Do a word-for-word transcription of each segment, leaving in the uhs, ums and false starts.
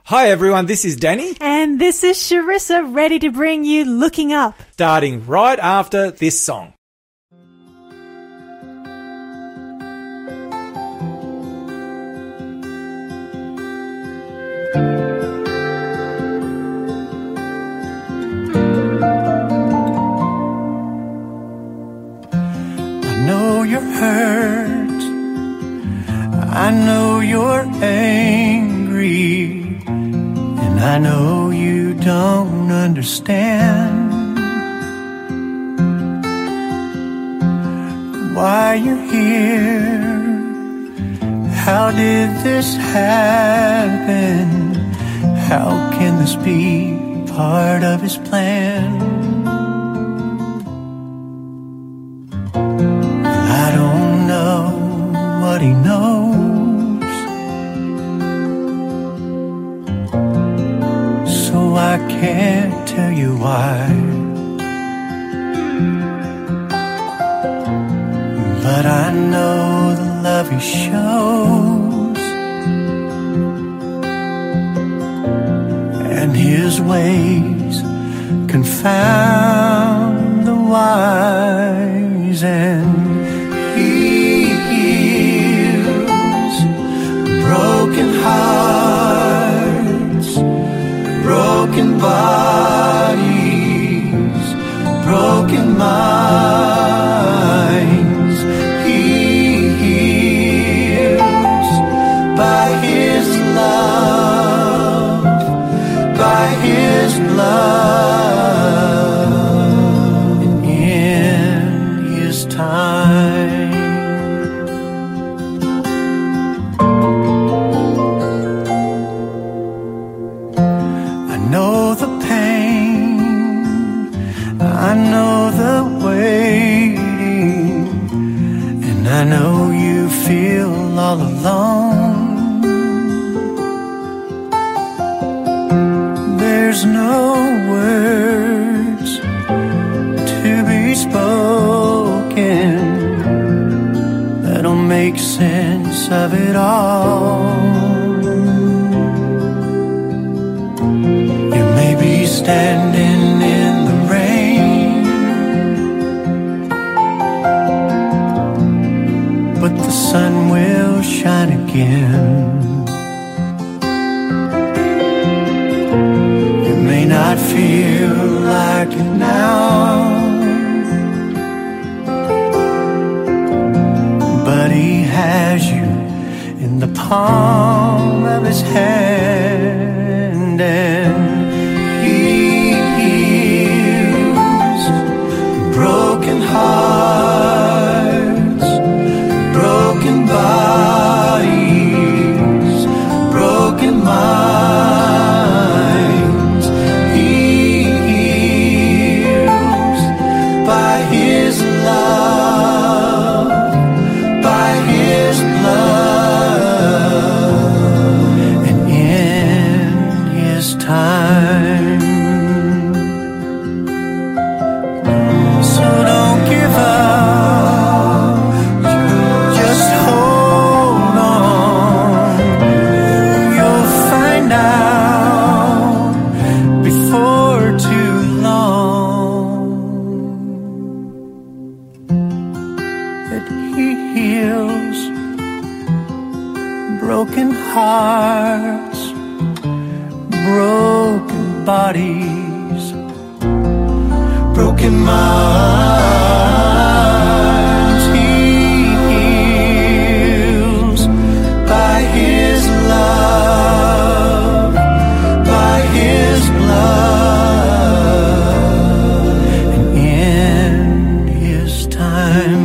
Hi everyone, this is Danny. And this is Sharissa, ready to bring you Looking Up. Starting right after this song. I know you're hurt, I know you're angry, and I know you don't understand why you're here. How did this happen? How can this be part of his plan? I don't know what he knows, so I can't tell you why. But I know the love he shows, and his ways confound the wise, and he heals broken hearts, broken bodies, broken minds. He heals by his love, by his blood, and in his time. I know the pain, I know the waiting, and I know you feel all alone. There's no words to be spoken that'll make sense of it all. You may be standing in the rain, but the sun will shine again. You may not feel like it now, but he has you in the palm of his hand, and he heals broken hearts, broken bodies, broken minds. He heals by his love, by his blood, and in his time. So don't give up, just hold on. You'll find out before too long that he heals broken hearts, broken bodies, broken minds. He heals by his love, by his blood, and in his time.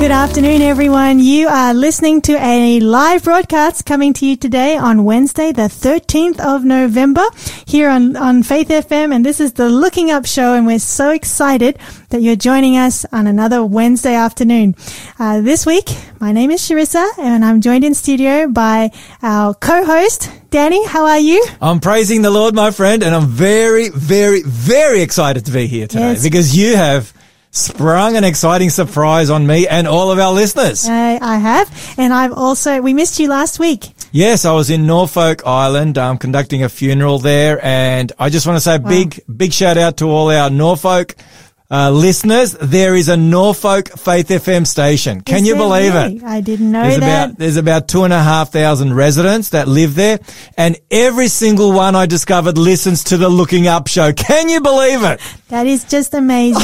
Good afternoon, everyone. You are listening to a live broadcast coming to you today on Wednesday, the thirteenth of November, here on, on Faith F M. And this is the Looking Up Show, and we're so excited that you're joining us on another Wednesday afternoon. Uh, this week, my name is Sharissa, and I'm joined in studio by our co-host, Danny. How are you? I'm praising the Lord, my friend, and I'm very, very, very excited to be here today Yes. because you have sprung an exciting surprise on me and all of our listeners. Uh, I have, and I've also, we missed you last week. Yes, I was in Norfolk Island, um, conducting a funeral there, and I just want to say a Wow. big, big shout out to all our Norfolk uh, listeners. There is a Norfolk Faith F M station. Can Is you there believe really? it? I didn't know There's that. about, there's about two and a half thousand residents that live there, and every single one I discovered listens to the Looking Up Show. Can you believe it? That is just amazing.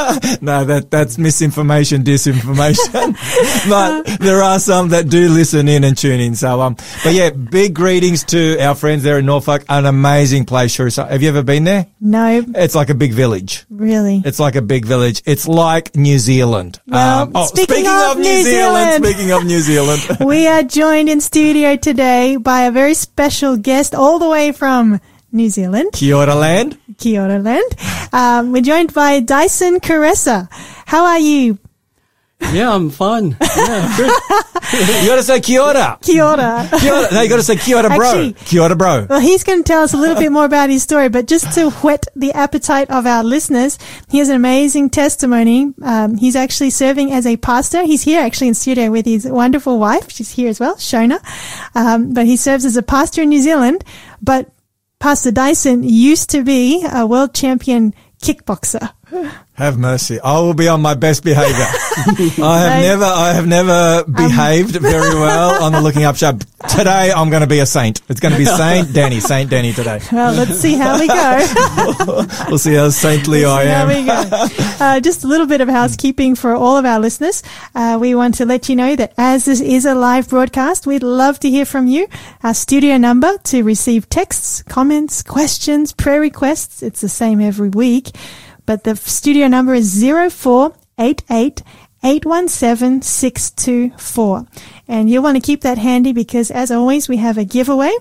No, that, that's misinformation, disinformation. But there are some that do listen in and tune in. So, um, but yeah, big greetings to our friends there in Norfolk. An amazing place, Sharissa. Have you ever been there? No, It's like a big village. really. It's like a big village. It's like New Zealand. Well, oh, speaking of New Zealand. speaking of New Zealand. We are joined in studio today by a very special guest all the way from New Zealand, Kia ora land. Kia ora land. Um, we're joined by Dyson Caressa. How are you? Yeah, I'm fine. Yeah, good. You gotta say kia ora. Kia ora. Kia ora. No, you gotta say kia ora, bro. Actually- Kia ora, bro. Well, he's going to tell us a little bit more about his story, but just to whet the appetite of our listeners, he has an amazing testimony. Um, he's actually serving as a pastor. He's here actually in studio with his wonderful wife. She's here as well, Shona. Um, but he serves as a pastor in New Zealand. But Pastor Dyson used to be a world champion kickboxer. Have mercy. I will be on my best behavior. I have Right. never, I have never behaved very well on the Looking Up Show. Today I'm going to be a saint. It's going to be Saint Danny, Saint Danny today. Well, let's see how we go. We'll see how saintly I There am. we go. Uh, just a little bit of housekeeping for all of our listeners. Uh, we want to let you know that as this is a live broadcast, we'd love to hear from you. Our studio number to receive texts, comments, questions, prayer requests. It's the same every week. But the studio number is zero four eight eight eight one seven six two four. And you'll want to keep that handy because, as always, we have a giveaway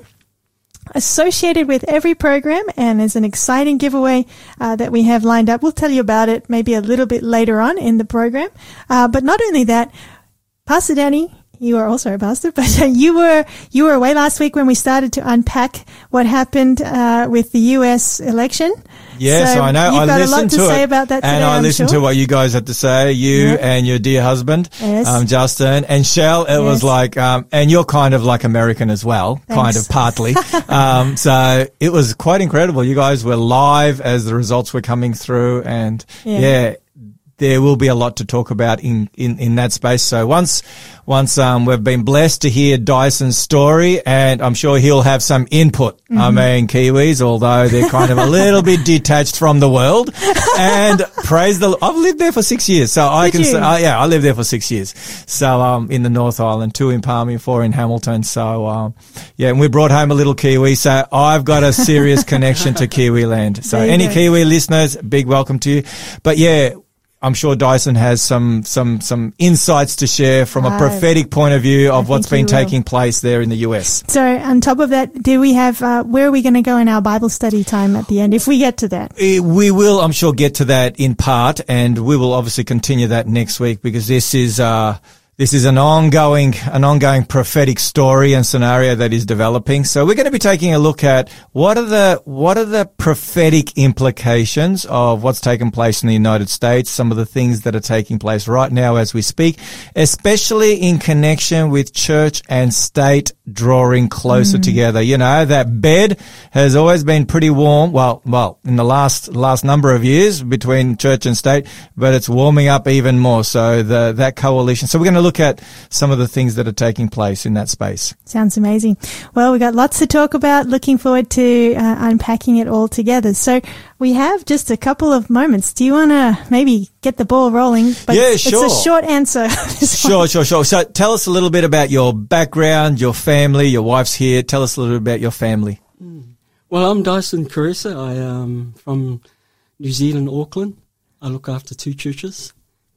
associated with every program, and there's an exciting giveaway uh, that we have lined up. We'll tell you about it maybe a little bit later on in the program. Uh, but not only that, Pastor Danny, you are also a pastor, but uh, you were you were away last week when we started to unpack what happened uh, with the U S election. Yes, So I know. You've I got a listened lot to, to say it, about that today, and I I'm listened sure. to what you guys had to say. You Yeah. and your dear husband, Yes. um, Justin, and Shell. It was Yes. like, um, and you're kind of like American as well, kind Thanks. of partly. um, so it was quite incredible. You guys were live as the results were coming through, and Yeah. yeah. There will be a lot to talk about in, in, in that space. So once, once, um, we've been blessed to hear Dyson's story, and I'm sure he'll have some input. Mm-hmm. I mean, Kiwis, although they're kind of a little bit detached from the world, and praise the, I've lived there for six years. So I Did can you? say, uh, yeah, I lived there for six years. So, um, in the North Island, two in Palmy, four in Hamilton. So, um, yeah, and we brought home a little Kiwi. So I've got a serious connection to Kiwi land. So There you any go. Kiwi listeners, big welcome to you. But yeah, I'm sure Dyson has some, some, some insights to share from a I- prophetic point of view of I what's think been he will. taking place there in the U S. So on top of that, do we have, uh, where are we going to go in our Bible study time at the end, if we get to that? Eh, We will, I'm sure, get to that in part, and we will obviously continue that next week because this is, uh, this is an ongoing, an ongoing prophetic story and scenario that is developing. So we're going to be taking a look at what are the, what are the prophetic implications of what's taken place in the United States, some of the things that are taking place right now as we speak, especially in connection with church and state drawing closer Mm. together. You know, that bed has always been pretty warm. Well, well, in the last, last number of years between church and state, but it's warming up even more. So the, that coalition. So we're going to look at some of the things that are taking place in that space. Sounds amazing. Well, we've got lots to talk about. Looking forward to uh, unpacking it all together. So we have just a couple of moments. Do you want to maybe get the ball rolling? But Yeah, it's sure. a short answer. This one. Sure, sure, sure. So tell us a little bit about your background, your family, your wife's here. Tell us a little bit about your family. Well, I'm Dyson Caressa. I am from New Zealand, Auckland. I look after two churches.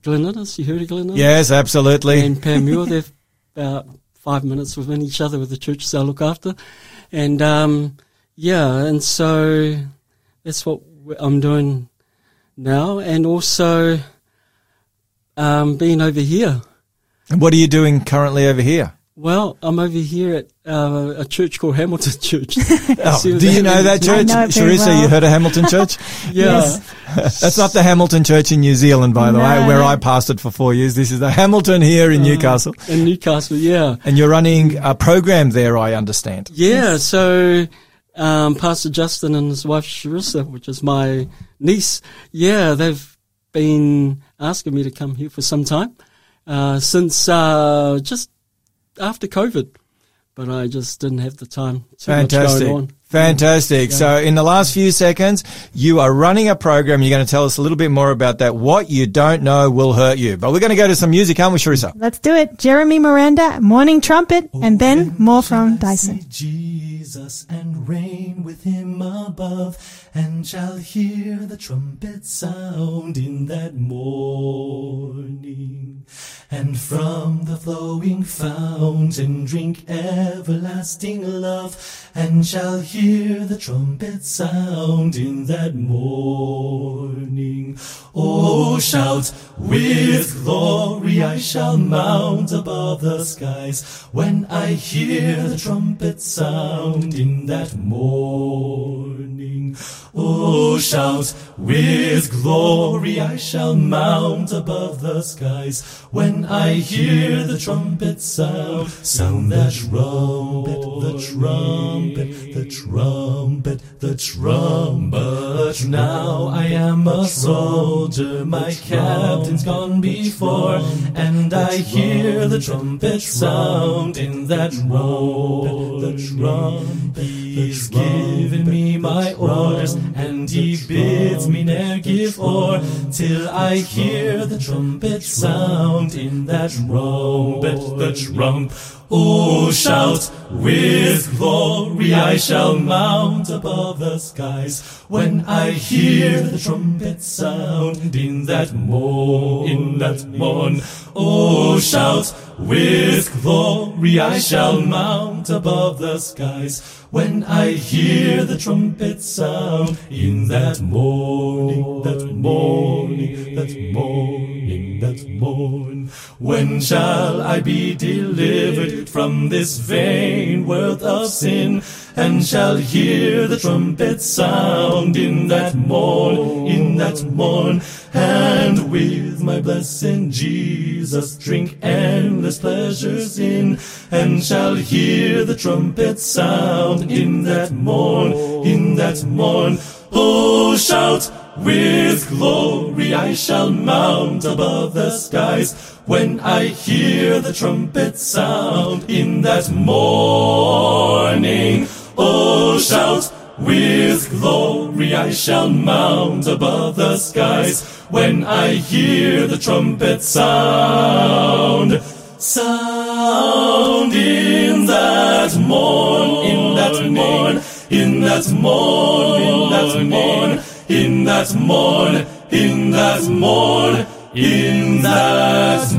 Glen Innes. You heard of Glen Innes? Yes, absolutely. And Panmure, they're about five minutes within each other with the churches I look after. And, um, yeah, and so that's what I'm doing now. And also um, being over here. And what are you doing currently over here? Well, I'm over here at uh, a church called Hamilton Church. Oh, do you know that church? I know it very Teresa, well. you heard of Hamilton Church? Yeah. Yes. That's not the Hamilton Church in New Zealand, by the No, way, where no. I pastored for four years. This is the Hamilton here in Newcastle. In Newcastle, yeah. And you're running a program there, I understand. Yeah, so um, Pastor Justin and his wife Sharissa, which is my niece, yeah, they've been asking me to come here for some time, uh, since uh, just after COVID. But I just didn't have the time. Too Fantastic. much going on. Fantastic. Yeah. So in the last few seconds, you are running a program. You're going to tell us a little bit more about that. What you don't know will hurt you. But we're going to go to some music, aren't we, Sharissa? Let's do it. Jeremy Miranda, Morning Trumpet, and then more from Dyson. See Jesus and reign with him above, and shall hear the trumpet sound in that morning. And from the flowing fountain drink everlasting love, and shall hear the trumpet sound in that morning. Oh, shout with glory, I shall mount above the skies, when I hear the trumpet sound in that morning. Oh, shout with glory, I shall mount above the skies, when I hear the trumpet sound. Sound the trumpet, the trumpet, the trumpet, the trumpet. Now I am a soldier, my captain's gone before, and I hear the trumpet sound in that roll. The trumpet, he's given me my orders, and he bids me ne'er give o'er, till I hear the trumpet sound in that trumpet, the trump. Oh, shout with glory, I shall mount above the skies, when I hear the trumpet sound in that morn, in that morn. Oh, shout with glory, I shall mount above the skies, when I hear the trumpet sound in that morning, that morning, that morning, that morn. When shall I be delivered from this vain world of sin, and shall hear the trumpet sound in that morn, in that morn, and with my blessed Jesus drink endless pleasures in, and shall hear the trumpet sound in that morn, in that morn. Oh, shout with glory, I shall mount above the skies, when I hear the trumpet sound in that morning. Oh, shout with glory, I shall mount above the skies, when I hear the trumpet sound. Sound in that morn, in that morn, in that morn, in that morn, in that morn, in that morn, in that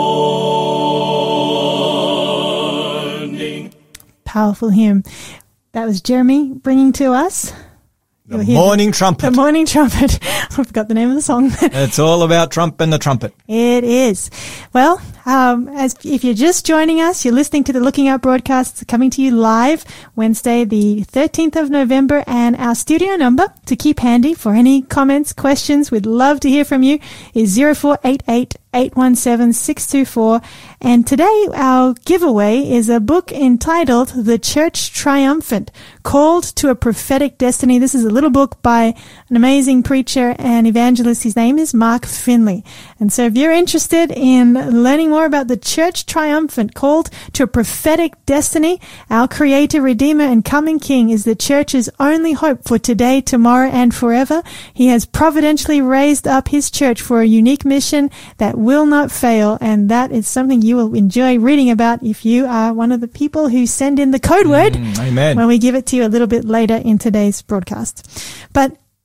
morning. Powerful hymn. That was Jeremy bringing to us The Morning Trumpet. The Morning Trumpet. I forgot the name of the song. It's all about Trump and the trumpet. It is. Well, um, as if you're just joining us, you're listening to the Looking Up broadcasts coming to you live Wednesday, the thirteenth of November, and our studio number to keep handy for any comments, questions, we'd love to hear from you, is zero four eight eight, eight one seven, six two four. And today our giveaway is a book entitled The Church Triumphant, Called to a Prophetic Destiny. This is a little book by an amazing preacher and evangelist. His name is Mark Finley. And so if you're interested in learning more about the Church Triumphant, Called to a Prophetic Destiny, our Creator, Redeemer, and Coming King is the church's only hope for today, tomorrow, and forever. He has providentially raised up his church for a unique mission that will not fail, and that is something you will enjoy reading about if you are one of the people who send in the code word Mm, amen. when we give it to you a little bit later in today's broadcast. But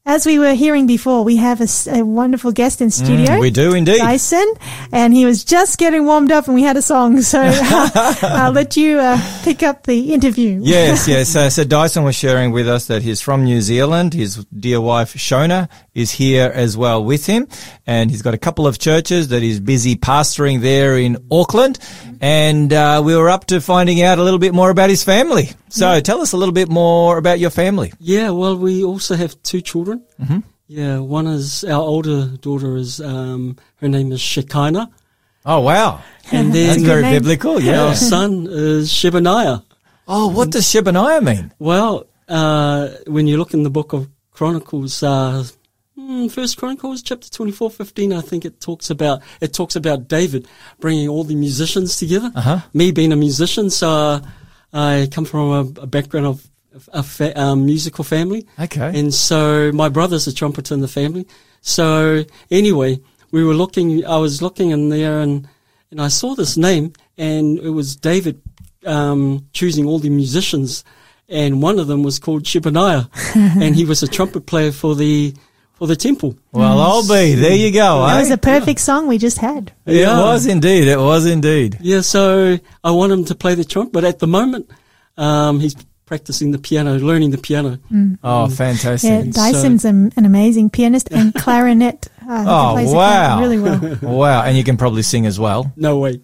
As we were hearing before, we have a, s- a wonderful guest in studio. Mm, we do indeed. Dyson, and he was just getting warmed up and we had a song. So uh, I'll let you uh, pick up the interview. Yes, yes. Uh, so Dyson was sharing with us that he's from New Zealand. His dear wife, Shona, is here as well with him. And he's got a couple of churches that he's busy pastoring there in Auckland. And uh, we were up to finding out a little bit more about his family. So yeah. Tell us a little bit more about your family. Yeah, well, we also have two children. Mm-hmm. Yeah, one is, our older daughter is, um, her name is Shekinah. Oh, wow. And then That's very name. biblical, yeah. our son is Shebaniah. Oh, what does Shebaniah mean? Well, uh, when you look in the book of Chronicles, uh, mm, First Chronicles, chapter twenty-four, fifteen, I think it talks about, it talks about David bringing all the musicians together. Uh-huh. Me being a musician, so uh, I come from a, a background of a fa- um, musical family. Okay. And so my brother's a trumpeter in the family. So anyway, we were looking, I was looking in there and, and I saw this name and it was David, um, choosing all the musicians. And one of them was called Shebaniah and he was a trumpet player for the, for the temple. Well, I'll be. There you go. That eh? was a perfect song we just had. It Yeah. was indeed. It was indeed. Yeah. So I want him to play the trumpet, but at the moment, um, he's practicing the piano, learning the piano. Oh, fantastic. Yeah, Dyson's an, an amazing pianist and clarinet. Uh, he Oh, plays the wow. clarinet really well. Wow. And you can probably sing as well. No way.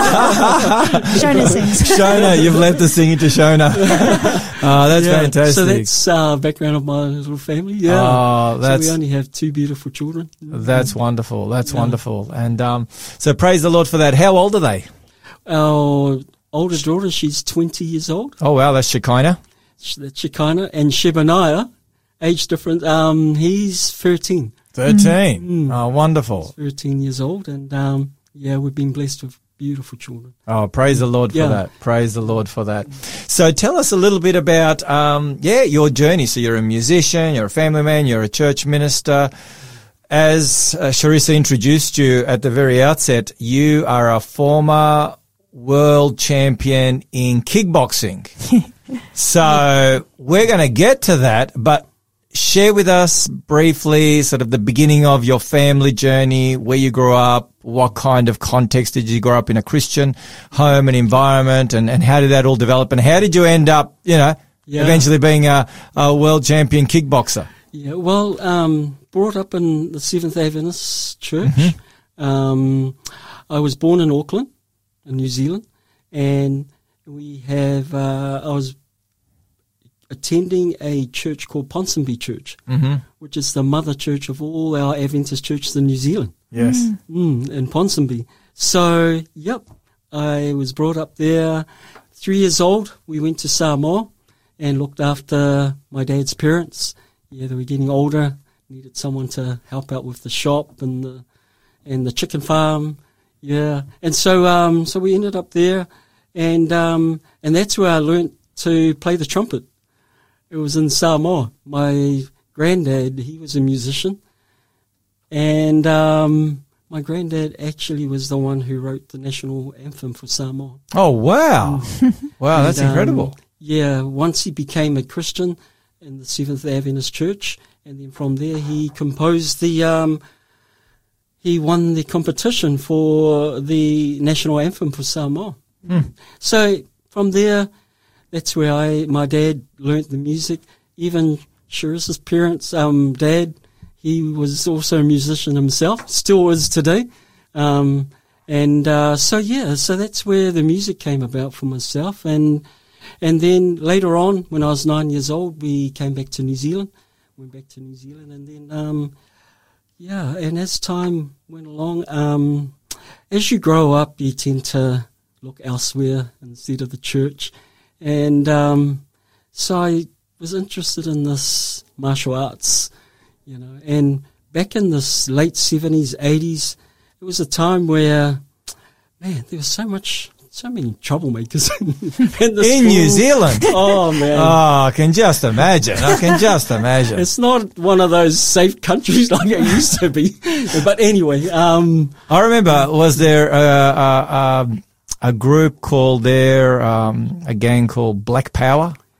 Shona sings. Shona, you've left the singing to Shona. Oh, that's Yeah, fantastic. So that's uh, background of my little family. Yeah. Oh, that's so we only have two beautiful children. that's wonderful. That's Yeah. wonderful. And um, so praise the Lord for that. How old are they? Our oldest daughter, she's twenty years old. Oh, wow. That's Shekinah. Sh- That's Shekinah. And Shebaniah, age difference, um, he's thirteen. thirteen. Oh, wonderful. thirteen years old. And, um, yeah, we've been blessed with beautiful children. Oh, praise the Lord for Yeah. that. Praise the Lord for that. So tell us a little bit about, um, yeah, your journey. So you're a musician, you're a family man, you're a church minister. As uh, Charissa introduced you at the very outset, you are a former world champion in kickboxing. So we're going to get to that, but share with us briefly sort of the beginning of your family journey, where you grew up, what kind of context did you grow up in, a Christian home and environment, and, and how did that all develop, and how did you end up, you know, Yeah. eventually being a, a world champion kickboxer? Yeah, well, um, brought up in the Seventh Adventist Church. Um, I was born in Auckland, in New Zealand, and we have, uh, I was attending a church called Ponsonby Church, Mm-hmm. which is the mother church of all our Adventist churches in New Zealand, Yes. mm, in Ponsonby. So, yep, I was brought up there. Three years old, we went to Samoa and looked after my dad's parents. Yeah, they were getting older, needed someone to help out with the shop and the and the chicken farm. Yeah, and so um, so we ended up there, and um, and that's where I learnt to play the trumpet. It was in Samoa. My granddad, he was a musician, and um, my granddad actually was the one who wrote the national anthem for Samoa. Oh, wow. Wow, that's And, um, incredible. Yeah, once he became a Christian in the Seventh Adventist Church, and then from there he composed the, um, he won the competition for the national anthem for Samoa. Mm. So from there, that's where I, my dad learnt the music. Even Charissa's parents, um, dad, he was also a musician himself, still is today. Um, and, uh, so yeah, so that's where the music came about for myself. And, and then later on, when I was nine years old, we came back to New Zealand, went back to New Zealand. And then, um, yeah, and as time went along, um, as you grow up, you tend to look elsewhere instead of the church. And, um, so I was interested in this martial arts, you know, and back in the late seventies, eighties, it was a time where, man, there was so much, so many troublemakers in the In school. New Zealand. Oh, man. Oh, I can just imagine. I can just imagine. It's not one of those safe countries like it used to be. But anyway, um, I remember, was there a, a, a, a group called there, um, a gang called Black Power?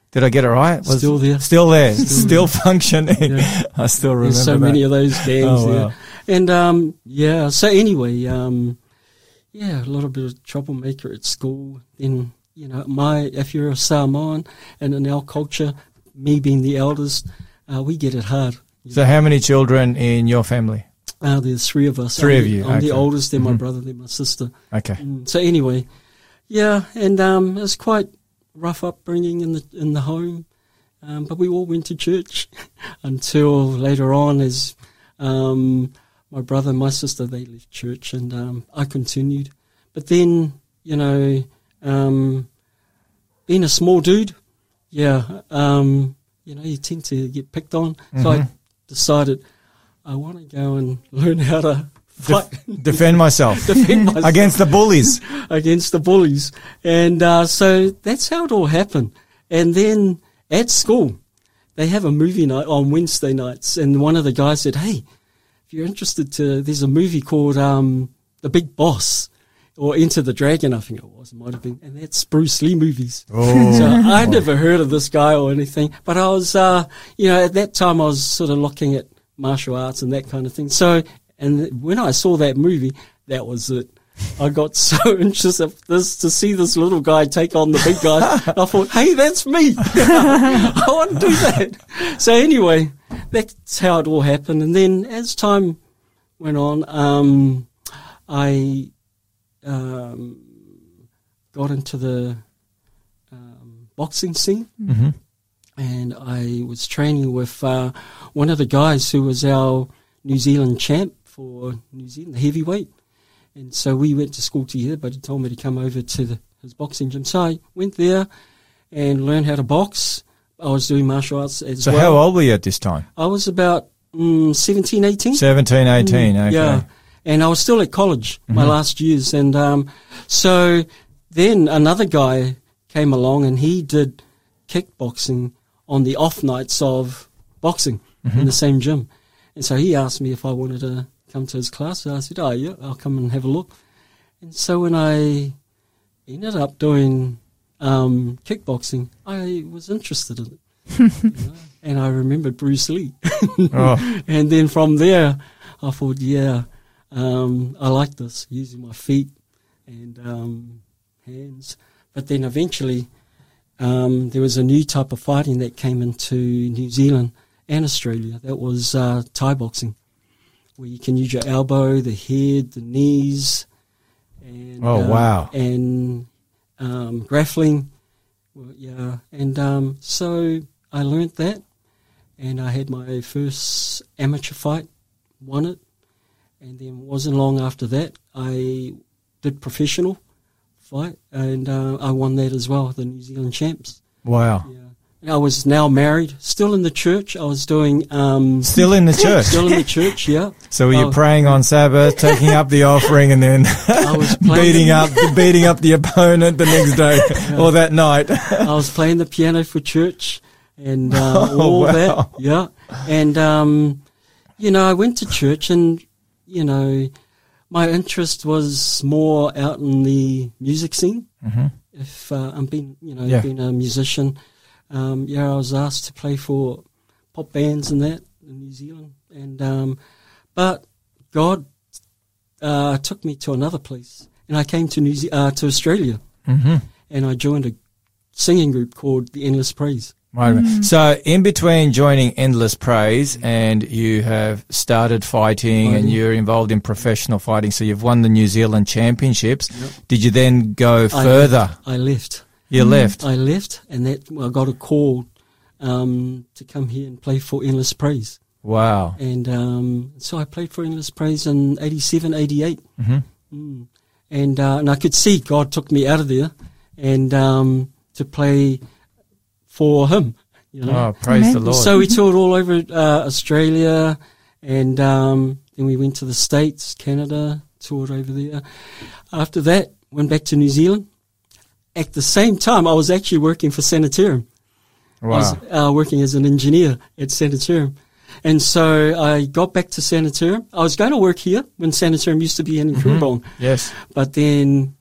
Did I get it right? Was Still there. Still there. Still functioning. Yeah. I still remember There's so that. many of those gangs Oh, there. wow. And, um, yeah, so anyway, um, yeah, a little bit of troublemaker at school. Then, you know, my, if you're a Samoan and in our culture, me being the eldest, uh, we get it hard. So how many children in your family? Uh, there's three of us. Three I'm of the- you, I'm the okay. oldest, then my Mhm. brother, then my sister. Okay. Mm, so anyway, yeah, and um, it was quite rough upbringing in the in the home, um, but we all went to church until later on, as um, my brother and my sister, they left church, and um, I continued. But then, you know, um, being a small dude, yeah, um, you know, you tend to get picked on. So I Mhm. decided I want to go and learn how to fight. Defend myself defend myself against the bullies. against the bullies. And uh, so that's how it all happened. And then at school, they have a movie night on Wednesday nights. And one of the guys said, hey, if you're interested to, there's a movie called um, The Big Boss or Enter the Dragon, I think it was, it might have been. And that's Bruce Lee movies. Oh. So I'd never heard of this guy or anything. But I was, uh, you know, at that time I was sort of looking at martial arts and that kind of thing. So, and when I saw that movie, that was it. I got so interested in this to see this little guy take on the big guy. I thought, hey, that's me. I want to do that. So anyway, that's how it all happened. And then as time went on, um, I um, got into the um, boxing scene. Mhm. And I was training with uh, one of the guys who was our New Zealand champ for New Zealand, the heavyweight. And so we went to school together, but he told me to come over to the, his boxing gym. So I went there and learned how to box. I was doing martial arts as So well. how old were you at this time? I was about mm, seventeen, eighteen. seventeen, eighteen. Okay. Yeah. And I was still at college, my Mhm. last years. And um, so then another guy came along and he did kickboxing on the off nights of boxing Mhm. in the same gym. And so he asked me if I wanted to come to his class. So I said, oh, yeah, I'll come and have a look. And so when I ended up doing um, kickboxing, I was interested in it. you know? And I remembered Bruce Lee. Oh. And then from there, I thought, yeah, um, I like this, using my feet and um, hands. But then eventually, um, there was a new type of fighting that came into New Zealand and Australia. That was uh, Thai boxing, where you can use your elbow, the head, the knees, and Oh, uh, wow. and um, grappling. Well, yeah, and um, so I learnt that, and I had my first amateur fight, won it, and then wasn't long after that I did professional fight, and uh, I won that as well, the New Zealand champs. Wow. Yeah. I was now married, still in the church. I was doing um, Still in the church. still in the church, yeah. So were you Oh. praying on Sabbath, taking up the offering, and then I was playing beating the, up beating up the opponent the next day or that night? I was playing the piano for church and uh, Oh, all wow. that, yeah. And um, you know, I went to church, and you know, my interest was more out in the music scene. hmm If uh, I'm being, you know, Yeah. being a musician, um, yeah, I was asked to play for pop bands and that in New Zealand, and um, but God uh, took me to another place, and I came to New Ze- uh, to Australia, hmm and I joined a singing group called the Endless Praise. Wait a minute. So in between joining Endless Praise and you have started fighting, and Fighting. you're involved in professional fighting, so you've won the New Zealand Championships. Yep. Did you then go I further? left. I left. You left. I left, and that I got a call um, to come here and play for Endless Praise. Wow. And um, so I played for Endless Praise in eighty-seven, eighty-eight. hmm Mm. And uh, and I could see God took me out of there and um, to play for Him. You know? Oh, praise Amen. the Lord. So we toured all over uh, Australia, and um, then we went to the States, Canada, toured over there. After that, went back to New Zealand. At the same time, I was actually working for Sanitarium. I wow. was uh, working as an engineer at Sanitarium. And so I got back to Sanitarium. I was going to work here when Sanitarium used to be in Mhm. Coorong. Yes. But then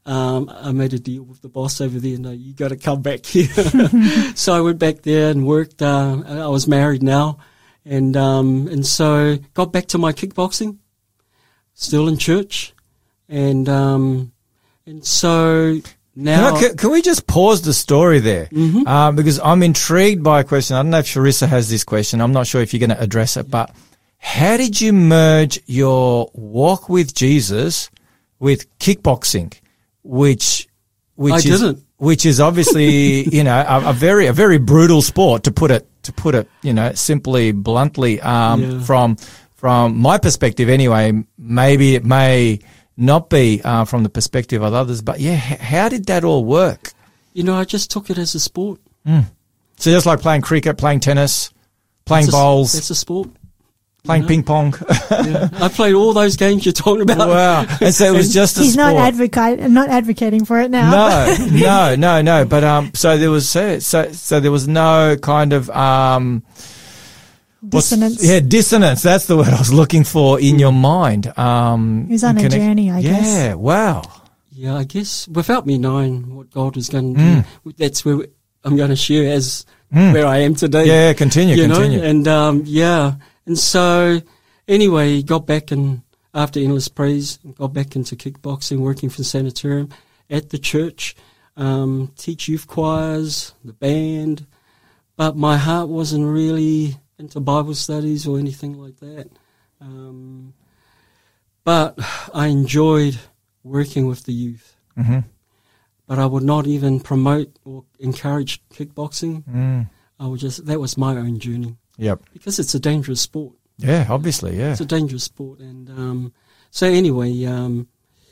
um, I made a deal with the boss over there. No, you got to come back here. So I went back there and worked. Uh, I was married now, and um, and so got back to my kickboxing. Still in church, and um, and so now. Can, I, can, can we just pause the story there? Mm-hmm. Um, because I'm intrigued by a question. I don't know if Charissa has this question. I'm not sure if you're going to address it, but how did you merge your walk with Jesus with kickboxing, which which I is didn't. which is obviously you know a, a very a very brutal sport, to put it to put it you know simply bluntly. Um, Yeah. From from my perspective, anyway, maybe it may not be uh, from the perspective of others, but yeah, h- how did that all work? You know, I just took it as a sport. So just like playing cricket, playing tennis, playing It's a- bowls, It's a sport. playing know? ping pong. Yeah. I played all those games you're talking about. Wow. And so it was just a He's sport. not advocate, not advocating for it now. No, no, no, no. But um, so there was so so, so there was no kind of um what's- Dissonance. Yeah, dissonance. That's the word I was looking for in your mind. Um, He was on in a connect- journey, I guess. Yeah. Wow. Yeah, I guess without me knowing what God was going to Mm. do, that's where I'm going to share as where I am today. Yeah. Continue. you continue. know, and um, yeah, and so anyway, got back and after Endless Praise, got back into kickboxing, working for Sanitarium at the church, um, teach youth choirs, the band, but my heart wasn't really into Bible studies or anything like that. Um, but I enjoyed working with the youth. Mm-hmm. But I would not even promote or encourage kickboxing. Mm. I would just, that was my own journey. Yep. Because it's a dangerous sport. Yeah. Obviously. Yeah. It's a dangerous sport. And um, so anyway, um,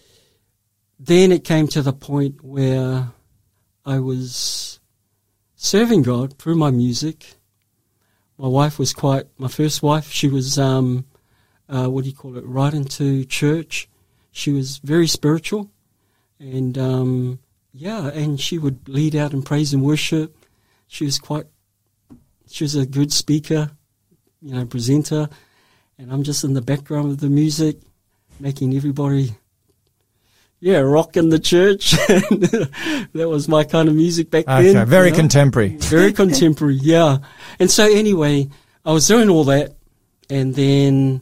then it came to the point where I was serving God through my music. My wife was quite, my first wife, she was, um, uh, what do you call it, right into church. She was very spiritual. And, um, yeah, and she would lead out in praise and worship. She was quite, she was a good speaker, you know, presenter. And I'm just in the background of the music, making everybody, yeah, rock in the church. That was my kind of music back Okay. then. Very you know? contemporary. Very contemporary, yeah. And so anyway, I was doing all that. And then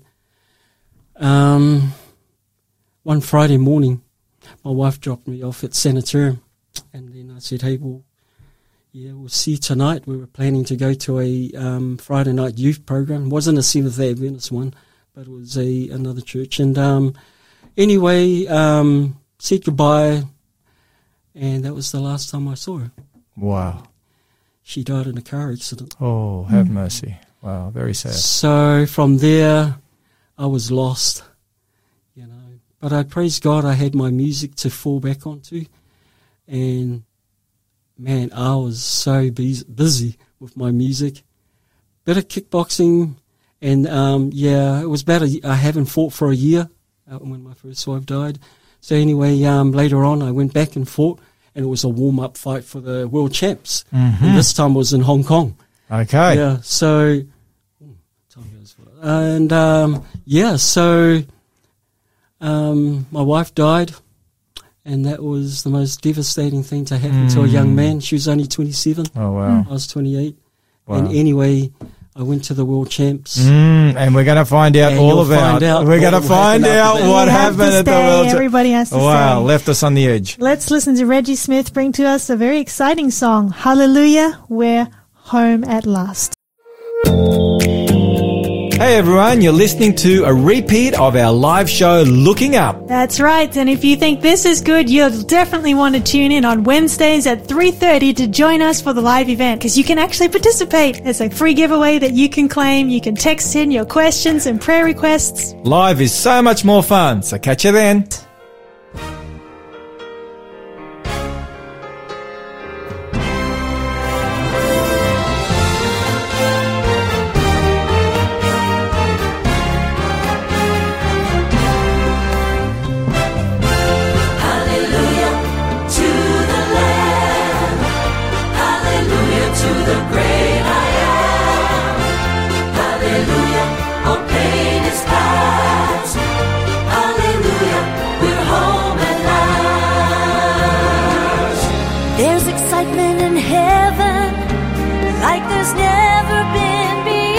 um, one Friday morning, my wife dropped me off at Sanitarium. And then I said, hey, well, yeah, we'll see you tonight. We were planning to go to a um, Friday night youth program. It wasn't a Seventh-day Adventist one, but it was a another church. And um, anyway, um, said goodbye, and that was the last time I saw her. Wow. She died in a car accident. Oh, have mercy. Wow. Very sad. So from there, I was lost, you know. But I praise God I had my music to fall back onto. And, man, I was so bus- busy with my music. Bit of kickboxing. And, um, yeah, it was about a, I haven't fought for a year uh, when my first wife died. So anyway, um, later on I went back and fought. And it was a warm-up fight for the world champs. Mm-hmm. And this time it was in Hong Kong. Okay. Yeah, so, time goes fast. and um, yeah, so um, my wife died, and that was the most devastating thing to happen mm. to a young man. She was only twenty-seven. Oh, wow. I was twenty-eight. Wow. And anyway, I went to the world champs. Mm, and we're going to find out And all you'll about. find out we're going to what find happened out after that. what You have happened to at the stay. world. Everybody has to Wow, stay. left us on the edge. Let's listen to Reggie Smith bring to us a very exciting song, Hallelujah, We're Home at Last. Hey everyone, you're listening to a repeat of our live show, Looking Up. That's right, and if you think this is good, you'll definitely want to tune in on Wednesdays at three thirty to join us for the live event, because you can actually participate. It's a free giveaway that you can claim. You can text in your questions and prayer requests. Live is so much more fun, so catch you then. Hallelujah, all pain is past. Hallelujah, we're never been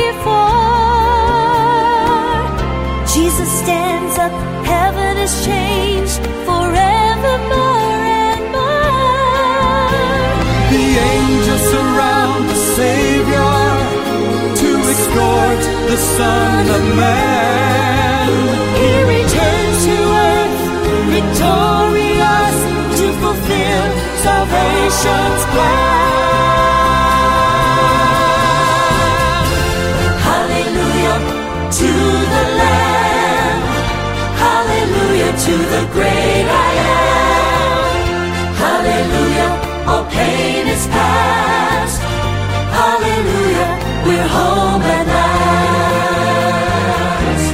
before. Jesus stands up, heaven is changed forevermore and more. The angels surround the Savior to escort the Son of Man. He returns to earth, victorious, to fulfill salvation's plan. Hallelujah to the Lamb. Hallelujah to the great I am. Hallelujah, all pain is past. Hallelujah, we're home at last.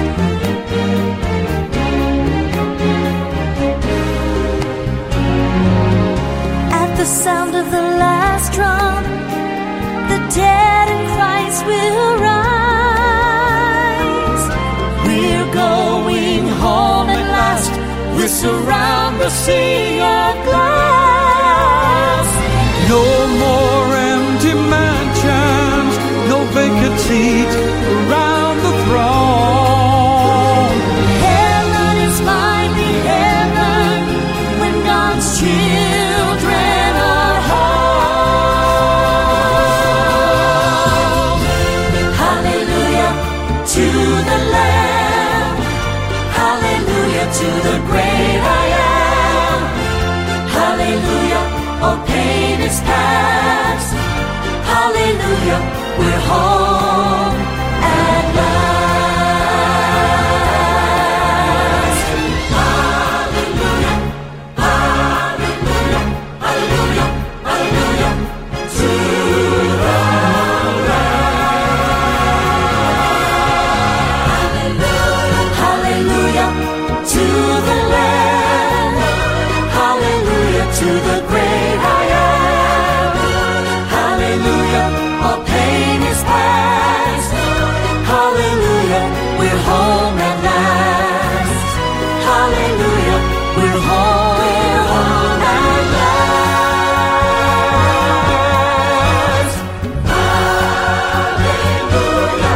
At the sound of the last drum, the dead in Christ will rise. We're going home at last. We surround the sea of glass. No more empty mansions, no vacant seats around the throne. Heaven is finally heaven when God's children are home. Hallelujah to the Lamb. Hallelujah to the great I am. Hallelujah, all pain is past. Hallelujah, we're home at last. Hallelujah, hallelujah, hallelujah, hallelujah to the Lamb. Hallelujah to the Lamb. Hallelujah to the great I am. Hallelujah, all pain is past. Hallelujah, we're home at last. Hallelujah, we're home, we're home at last. Hallelujah,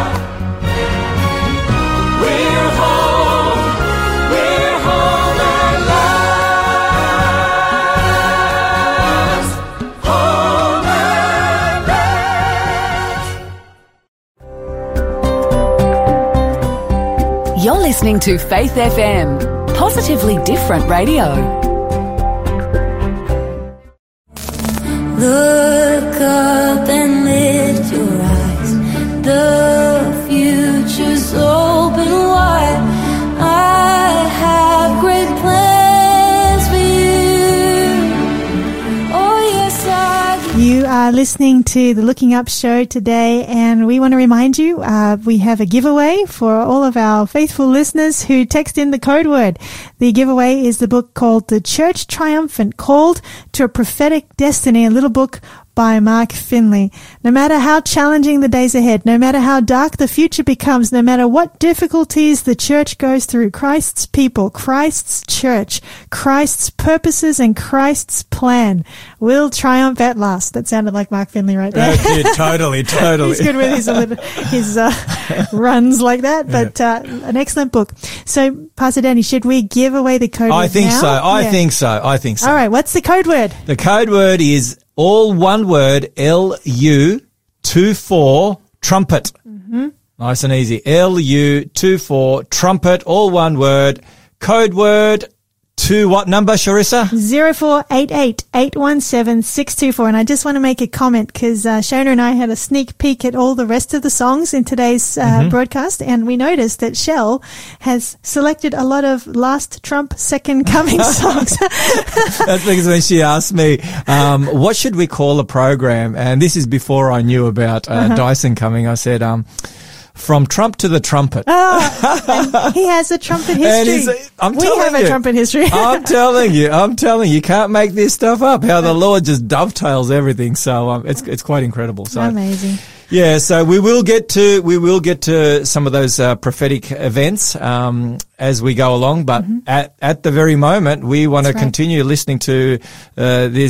we're home, we're home at last. Home at last. You're listening to Faith F M, positively different radio. Look up and lift your eyes. The future's open wide. I have great plans for you. Oh yes, I do. You are listening to the Looking Up show today, and we want to remind you uh, we have a giveaway for all of our faithful listeners who text in the code word. The giveaway is the book called The Church Triumphant, Called to a Prophetic Destiny, a little book by Mark Finley. No matter how challenging the days ahead, no matter how dark the future becomes, no matter what difficulties the church goes through, Christ's people, Christ's church, Christ's purposes and Christ's plan will triumph at last. That sounded like Mark Finley right there. That did, totally, totally. He's good with his, little, his uh, runs like that, but uh, an excellent book. So, Pastor Danny, should we give away the code I word think now? so. I Yeah. think so. I think so. All right, what's the code word? The code word is all one word, L U two four, trumpet. Mm-hmm. Nice and easy. L U two four, trumpet, all one word. Code word to what number, Sharissa? zero four eight eight eight one seven six two four. And I just want to make a comment because uh, Shona and I had a sneak peek at all the rest of the songs in today's uh, Mm-hmm. broadcast, and we noticed that Shell has selected a lot of Last Trump Second Coming songs. That's because when she asked me, um, what should we call a program? And this is before I knew about uh, Uh-huh. Dyson coming. I said, um, from Trump to the trumpet. Oh, and he has a trumpet And history. he's- I'm we telling have a you. trumpet history. I'm telling you, I'm telling you, you can't make this stuff up. How the Lord just dovetails everything. So um, it's it's quite incredible. So Amazing. yeah, so we will get to we will get to some of those uh, prophetic events um, as we go along. But at at the very moment, we want to That's right. continue listening to uh, this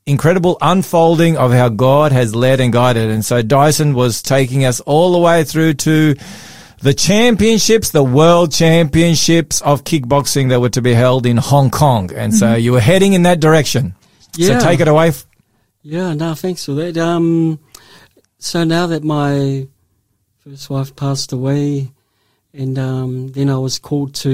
incredible unfolding of how God has led and guided. And so Dyson was taking us all the way through to the championships, the world championships of kickboxing that were to be held in Hong Kong. And mm-hmm. so you were heading in that direction. Yeah. So take it away. F- yeah, no, thanks for that. Um, so now that my first wife passed away, and um, then I was called to,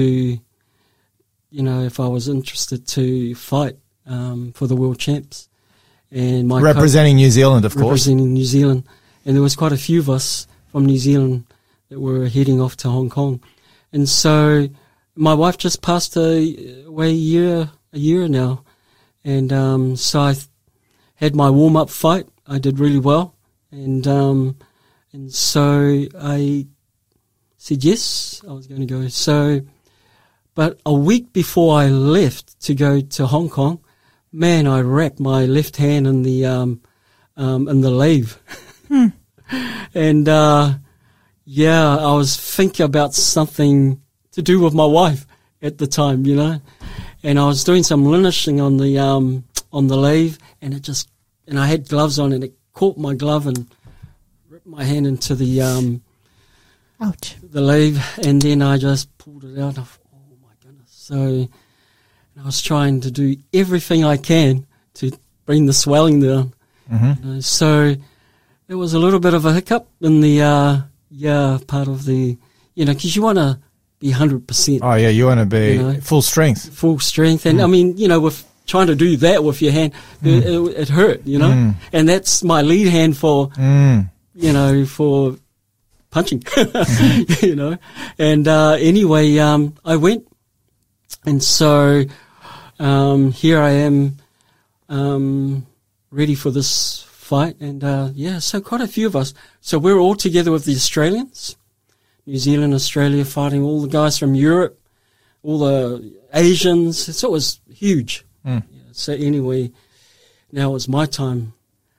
you know, if I was interested to fight um, for the world champs. And my representing New Zealand, of course. Representing New Zealand. And there was quite a few of us from New Zealand that were heading off to Hong Kong. And so my wife just passed away a year, a year now. And um, so I th- had my warm-up fight. I did really well. And um, and so I said yes, I was going to go. So, but a week before I left to go to Hong Kong, man, I wrapped my left hand in the um, um, in the lathe. Hmm. And uh, yeah, I was thinking about something to do with my wife at the time, you know. And I was doing some linishing on the um, on the lathe, and it just and I had gloves on, and it caught my glove and ripped my hand into the um, ouch the lathe, and then I just pulled it out. And I thought, oh my goodness! So I was trying to do everything I can to bring the swelling down. Mm-hmm. You know, so it was a little bit of a hiccup in the uh, yeah part of the you know because you want to be one hundred percent. Oh, yeah, you want to be you know, full strength. Full strength. And, mm. I mean, you know, with trying to do that with your hand, mm. it, it hurt, you know. Mm. And that's my lead hand for, mm. you know, for punching, mm-hmm. you know. And uh, anyway, um, I went. And so um, here I am um, ready for this fight. And, uh, yeah, so quite a few of us. So we're all together with the Australians. New Zealand, Australia, fighting all the guys from Europe, all the Asians. So it was huge. Mm. Yeah, so anyway, now it was my time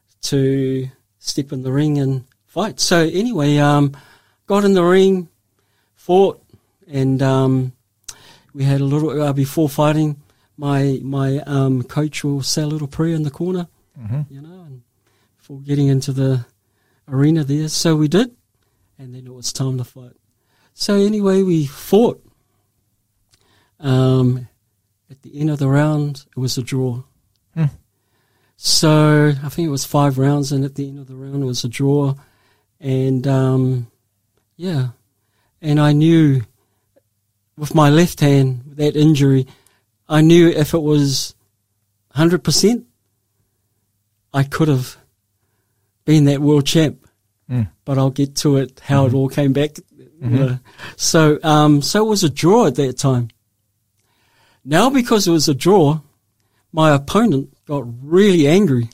to step in the ring and fight. So anyway, um, got in the ring, fought, and um, we had a little, uh, before fighting, my my um, coach will say a little prayer in the corner, mm-hmm. you know, and before getting into the arena there. So we did. And then it was time to fight. So anyway, we fought. Um, at the end of the round, it was a draw. Hmm. So I think it was five rounds, and at the end of the round, it was a draw. And um, yeah, and I knew with my left hand, that injury, I knew if it was one hundred percent, I could have been that world champ. Mm. But I'll get to it, how mm-hmm. it all came back. Mm-hmm. You know. So, um, so it was a draw at that time. Now, because it was a draw, my opponent got really angry.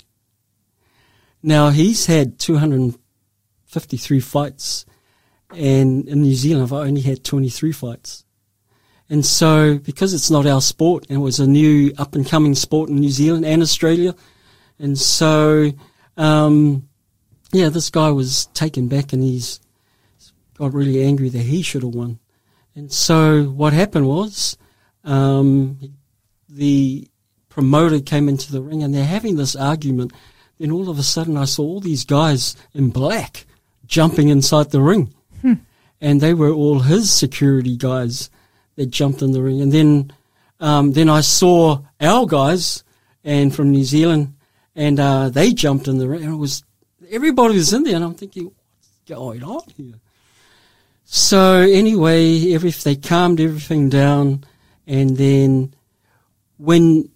Now, he's had two hundred fifty-three fights, and in New Zealand, I've only had twenty-three fights. And so, because it's not our sport, and it was a new up-and-coming sport in New Zealand and Australia, and so, um, yeah, this guy was taken back, and he's got really angry that he should have won. And so what happened was um, the promoter came into the ring, and they're having this argument. Then all of a sudden I saw all these guys in black jumping inside the ring. Hmm. And they were all his security guys that jumped in the ring. And then um, then I saw our guys and from New Zealand, and uh, they jumped in the ring. And it was everybody was in there, and I'm thinking, what's going on here? So anyway, every, they calmed everything down, and then when,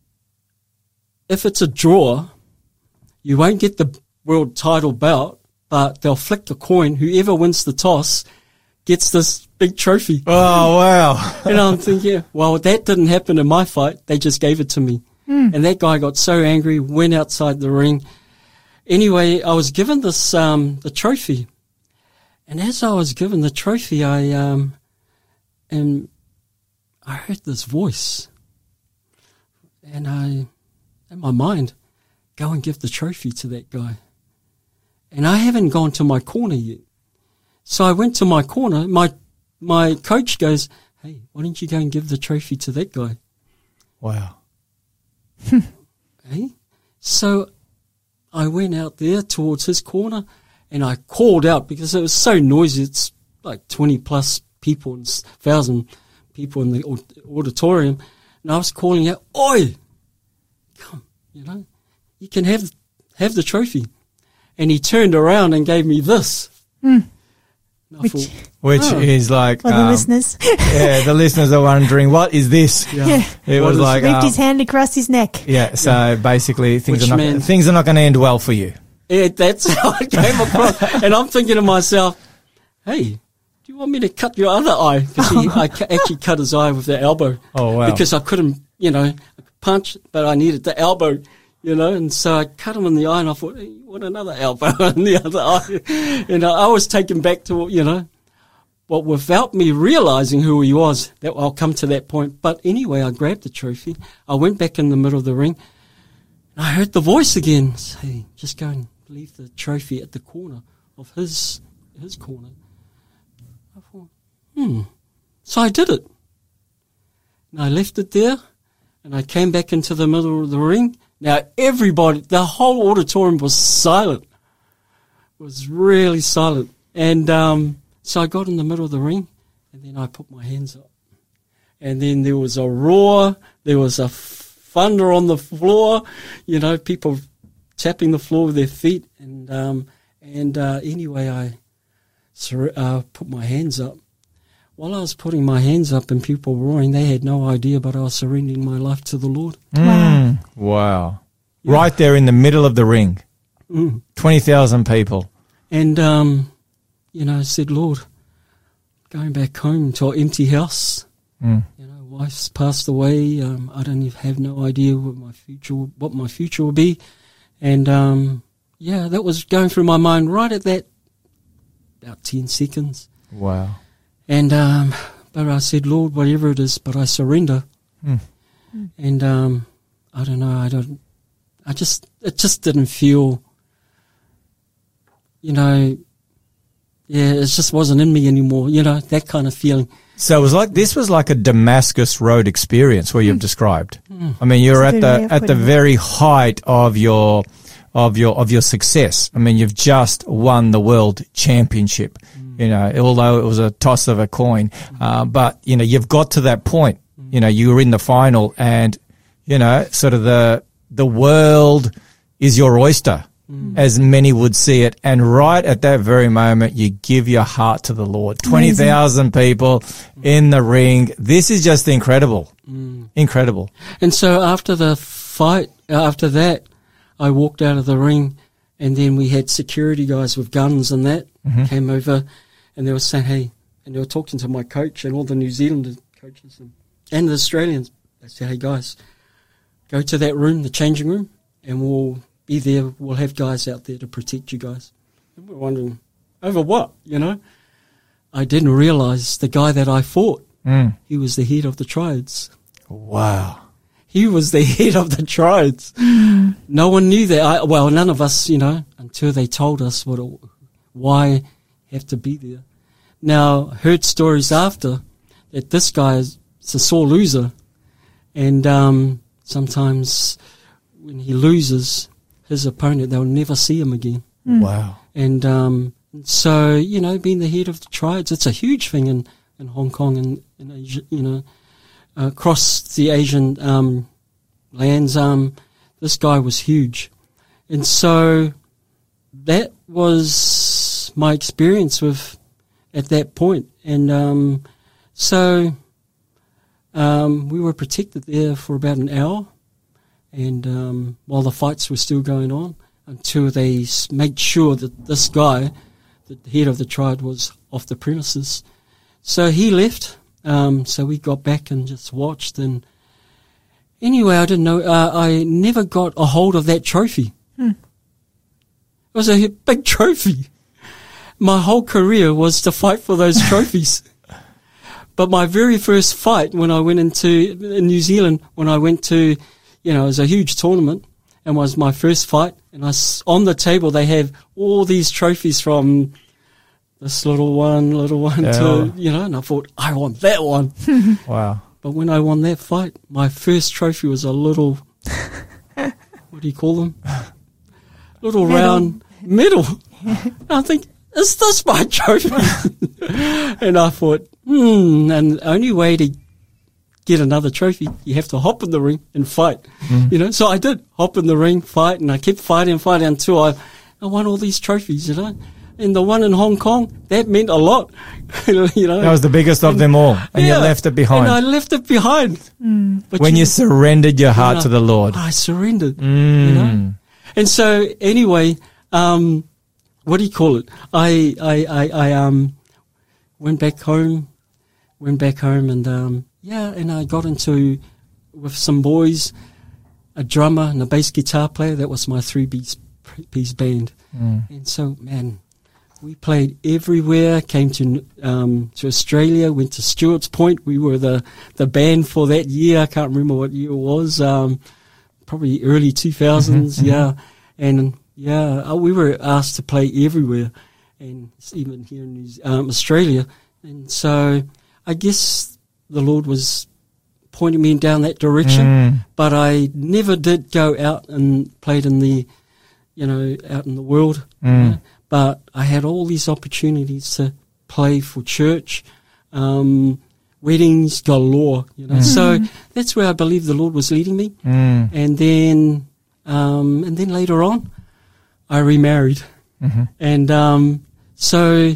if it's a draw, you won't get the world title belt, but they'll flick the coin. Whoever wins the toss gets this big trophy. Oh, wow. And I'm thinking, well, that didn't happen in my fight. They just gave it to me. Mm. And that guy got so angry, went outside the ring. Anyway, I was given this, um, the trophy. And as I was given the trophy, I, um, and I heard this voice. And I, in my mind, go and give the trophy to that guy. And I haven't gone to my corner yet. So I went to my corner. My, my coach goes, hey, why don't you go and give the trophy to that guy? Wow. Hey? So I went out there towards his corner and I called out because it was so noisy. It's like twenty plus people and thousand people in the auditorium. And I was calling out, "Oi, come, you know, you can have, have the trophy." And he turned around and gave me this. Mm. Which, thought, Which oh. is like, For the um, listeners. yeah, the listeners are wondering, what is this? Yeah. Yeah. It What was is- like, Waved um, his hand across his neck. yeah. So basically, things Which are not man- things are not going to end well for you. Yeah, that's how it came across. And I'm thinking to myself, hey, do you want me to cut your other eye? Because I ca- actually cut his eye with the elbow. Oh wow! Because I couldn't, you know, punch, but I needed the elbow, you know, and so I cut him in the eye and I thought, hey, you want another elbow in the other eye? And I was taken back to, you know, but without me realizing who he was, that I'll come to that point. But anyway, I grabbed the trophy. I went back in the middle of the ring. And I heard the voice again say, just go and leave the trophy at the corner of his his corner. I thought, hmm. So I did it. And I left it there, and I came back into the middle of the ring. Now everybody, the whole auditorium was silent. It was really silent. And um, so I got in the middle of the ring, and then I put my hands up. And then there was a roar, there was a thunder on the floor, you know, people tapping the floor with their feet. And um, and uh, anyway, I sur- uh, put my hands up. While I was putting my hands up and people roaring, they had no idea, but I was surrendering my life to the Lord. Mm, wow! Yeah. Right there in the middle of the ring, Mm. twenty thousand people. And, um, you know, I said, Lord, going back home to our empty house, Mm. you know, wife's passed away. Um, I don't even have no idea what my future, what my future will be. And, um, yeah, that was going through my mind right at that, about ten seconds. Wow! And, um, but I said, Lord, whatever it is, but I surrender. Mm. And, um, I don't know, I don't, I just, it just didn't feel, you know, yeah, it just wasn't in me anymore, you know, that kind of feeling. So it was like this was like a Damascus Road experience where you've described. Mm. I mean, you're That's a at good way the of at the putting it. very height of your of your of your success. I mean, you've just won the world championship. You know, although it was a toss of a coin, uh, but you know, you've got to that point. You know, you were in the final, and you know, sort of the the world is your oyster, as many would see it. And right at that very moment, you give your heart to the Lord. Twenty thousand people in the ring. This is just incredible, Mm. incredible. And so after the fight, after that, I walked out of the ring, and then we had security guys with guns and that Mm-hmm. came over, and they were saying, hey, and they were talking to my coach and all the New Zealand coaches and, and the Australians. They said, hey guys, go to that room, the changing room, and we'll be there. We'll have guys out there to protect you guys. And we're wondering, over what, you know? I didn't realize the guy that I fought, Mm. he was the head of the Triads. Wow. He was the head of the Triads. No one knew that. I, well, none of us, you know, until they told us what, it, why have to be there. Now, heard stories after that this guy is a sore loser, and um, sometimes when he loses his opponent, they'll never see him again. Wow. And um, so, you know, being the head of the Triads, it's a huge thing in, in Hong Kong and in Asia, you know, across the Asian um, lands. Um, this guy was huge. And so that was my experience with at that point. And um, so um, we were protected there for about an hour, and um, while the fights were still going on, until they s- made sure that this guy, the head of the triad, was off the premises. So he left. Um, so we got back and just watched. And anyway, I didn't know. Uh, I never got a hold of that trophy. Hmm. It was a h- big trophy. My whole career was to fight for those trophies. But my very first fight, when I went into in New Zealand, when I went to, you know, it was a huge tournament, and was my first fight. And I s on the table they have all these trophies from this little one, little one Yeah. to, you know, and I thought, I want that one. Wow. But when I won that fight, my first trophy was a little, what what do you call them? Little round medal. And I think, is this my trophy? And I thought, hmm, and the only way to get another trophy, you have to hop in the ring and fight. Mm. You know, so I did hop in the ring, fight, and I kept fighting and fighting until I, I won all these trophies, you know. And the one in Hong Kong, that meant a lot. You know, that was the biggest of and, them all, and yeah, you left it behind. And I left it behind. Mm. But when you, you surrendered your heart you know, to the Lord. I surrendered. Mm. You know? And so anyway, um, what do you call it? I, I, I, I um, went back home, went back home and, um, yeah, and I got into, with some boys, a drummer and a bass guitar player. That was my three-piece piece band. Mm. And so, man, we played everywhere, came to um, to Australia, went to Stewart's Point. We were the, the band for that year. I can't remember what year it was, um, probably early two thousands, mm-hmm, yeah. Mm-hmm. And, yeah, we were asked to play everywhere, and even here in New Zealand, um, Australia. And so I guess the Lord was pointing me down that direction, mm. but I never did go out and played in the, you know, out in the world. Mm. You know? But I had all these opportunities to play for church, um, weddings galore, you know. Mm. So that's where I believe the Lord was leading me. Mm. And then, um, and then later on, I remarried. Mm-hmm. And, um, so,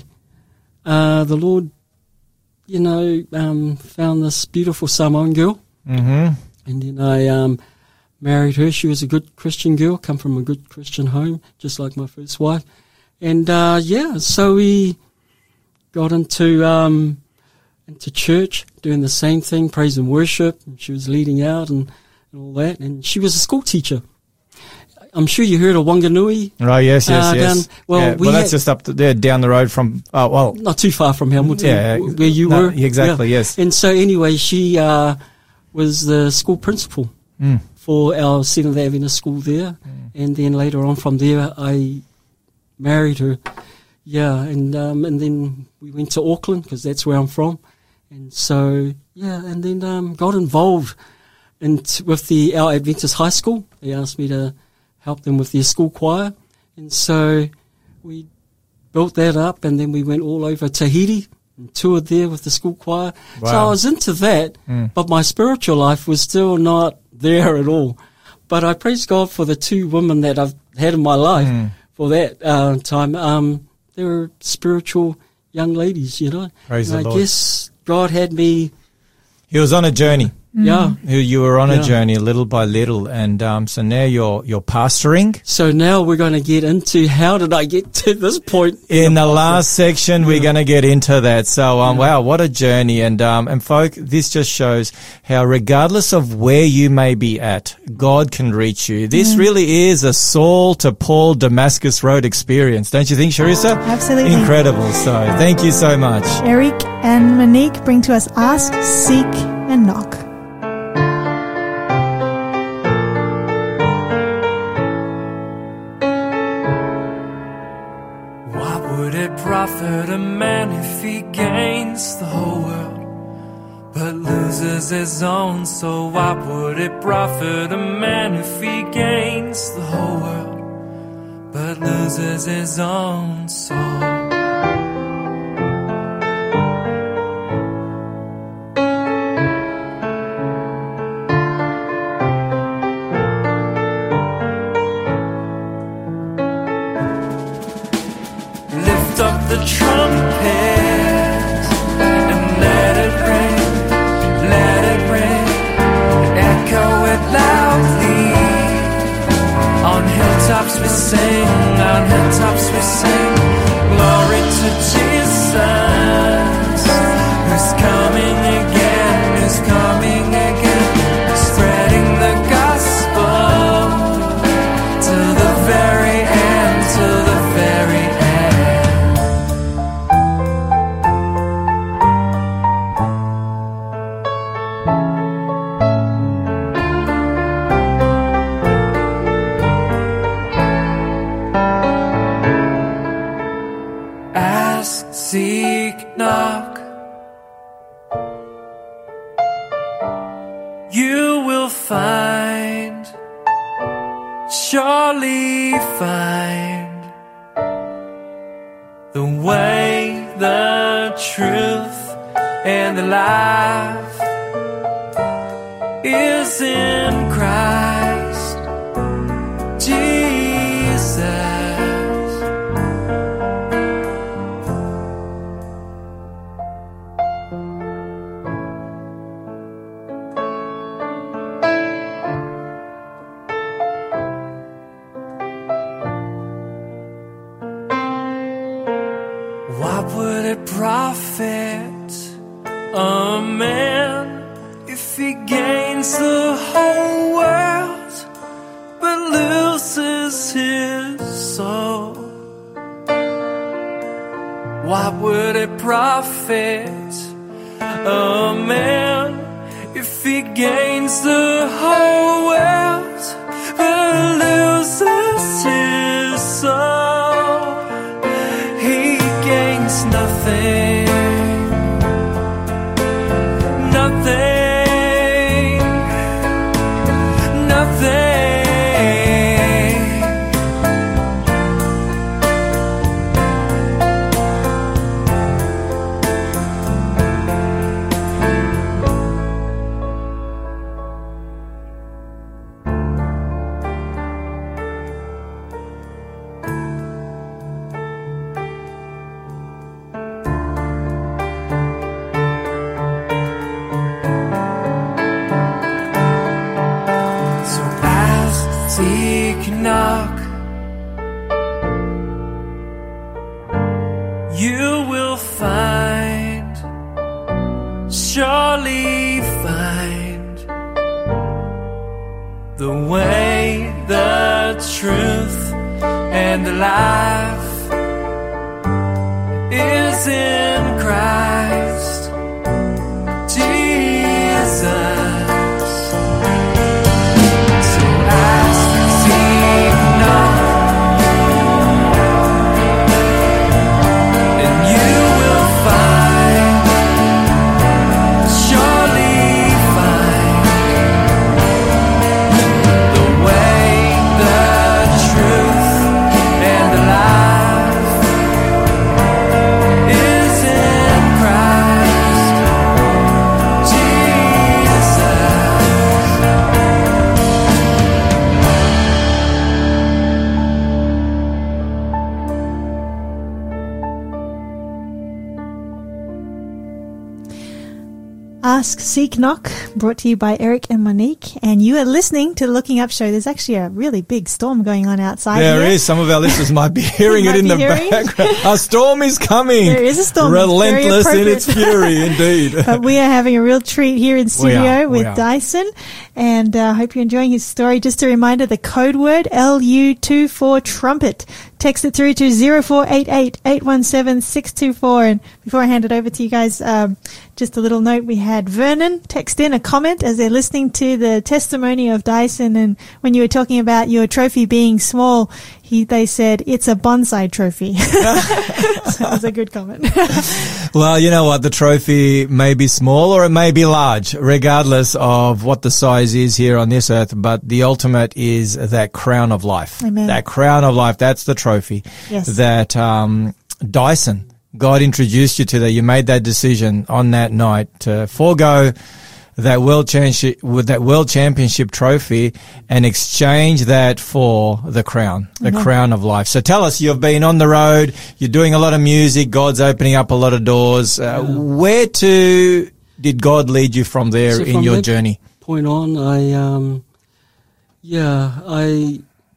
uh, the Lord, you know, um, found this beautiful Samoan girl. Mm-hmm. And then I, um, married her. She was a good Christian girl, come from a good Christian home, just like my first wife. And, uh, yeah, so we got into, um, into church, doing the same thing, praise and worship. And she was leading out and, and all that. And she was a school teacher. I'm sure you heard of Wanganui. Right, yes, yes, uh, yes. Down, well, yeah, we well that's just up to there, down the road from, oh, well. Not too far from Hamilton, yeah, where you no, were. Exactly, yeah. yes. And so anyway, she, uh, was the school principal mm. for our Seventh Adventist school there. Mm. And then later on from there, I married her. Yeah, and um, and then we went to Auckland, because that's where I'm from. And so, yeah, and then um, got involved in t- with the our Adventist high school. They asked me to help them with their school choir. And so we built that up, and then we went all over Tahiti and toured there with the school choir. Wow. So I was into that, mm. but my spiritual life was still not there at all. But I praise God for the two women that I've had in my life mm. for that uh, time. Um, they were spiritual young ladies, you know. Praise and the I Lord. guess God had me. He was on a journey. Mm. Yeah. You, you were on yeah. a journey little by little, and um, so now you're you're pastoring. So now we're going to get into how did I get to this point. In, in the, the last section, yeah. we're going to get into that. So, um, yeah. wow, what a journey. And, um, and folk, this just shows how regardless of where you may be at, God can reach you. This mm. really is a Saul to Paul Damascus Road experience. Don't you think, Sharissa? Absolutely. Incredible. So thank you so much. Eric and Monique bring to us Ask, Seek, and Knock. Profit a man if he gains the whole world but loses his own soul? Why would it profit a man if he gains the whole world but loses his own soul? The trumpet and let it ring, let it ring, echo it loudly. On hilltops we sing, on hilltops we sing, glory to Jesus, who's coming again, who's coming again, spreading the gospel to the very end, to the very end. See surely find the way, the truth, and the life is in Christ Jesus. What would it profit a man if he gains the whole world but loses his soul? What would it profit a man if he gains the whole world but loses his soul? He gains nothing, nothing, nothing. Seek, knock, you will find, surely find the way, the truth, and the life is in Christ Jesus. Ask, Seek, Knock, brought to you by Eric and Monique. And you are listening to the Looking Up Show. There's actually a really big storm going on outside There here. is. Some of our listeners might be hearing it in the hearing. background. A storm is coming. There is a storm. Relentless Very in its fury, indeed. But we are having a real treat here in studio We are, we with are. Dyson. And I uh, hope you're enjoying his story. Just a reminder, the code word L U two four trumpet. Text it through to zero four eight eight, eight one seven, six two four. And before I hand it over to you guys, um, just a little note. We had Vernon text in a comment as they're listening to the testimony of Dyson. And when you were talking about your trophy being small, he, they said, it's a bonsai trophy. So that was a good comment. Well, you know what? The trophy may be small or it may be large, regardless of what the size is here on this earth. But the ultimate is that crown of life. Amen. That crown of life. That's the trophy Yes. that um, Dyson, God introduced you to that. You made that decision on that night to forego that world championship with that world championship trophy and exchange that for the crown, the Amen. crown of life. So tell us, you've been on the road, you're doing a lot of music, God's opening up a lot of doors. Uh, Yeah. Where to did God lead you from there So in from your that journey? point on, I, um, yeah, I,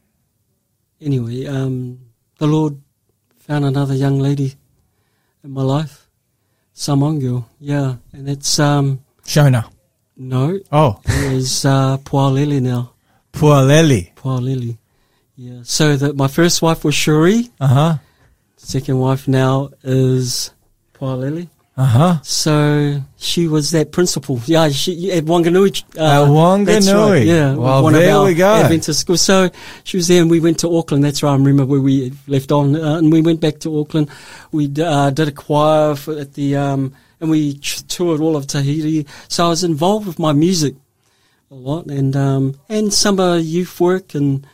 anyway, um, the Lord found another young lady in my life, Samoan girl, yeah, and it's, um, Shona. no, Oh, it was, uh, Pualili now, Pualeli. Pualili, yeah, so that my first wife was Shuri, Uh-huh. second wife now is Pualili. Uh-huh. So she was that principal. Yeah, she at Wanganui. Uh, At Wanganui. That's right, yeah. Well, one there of our we go. Adventist schools. So she was there, and we went to Auckland. That's right. I remember where we left on, uh, and we went back to Auckland. We d- uh, did a choir for, at the, um, and we ch- toured all of Tahiti. So I was involved with my music a lot, and um, and some uh, youth work and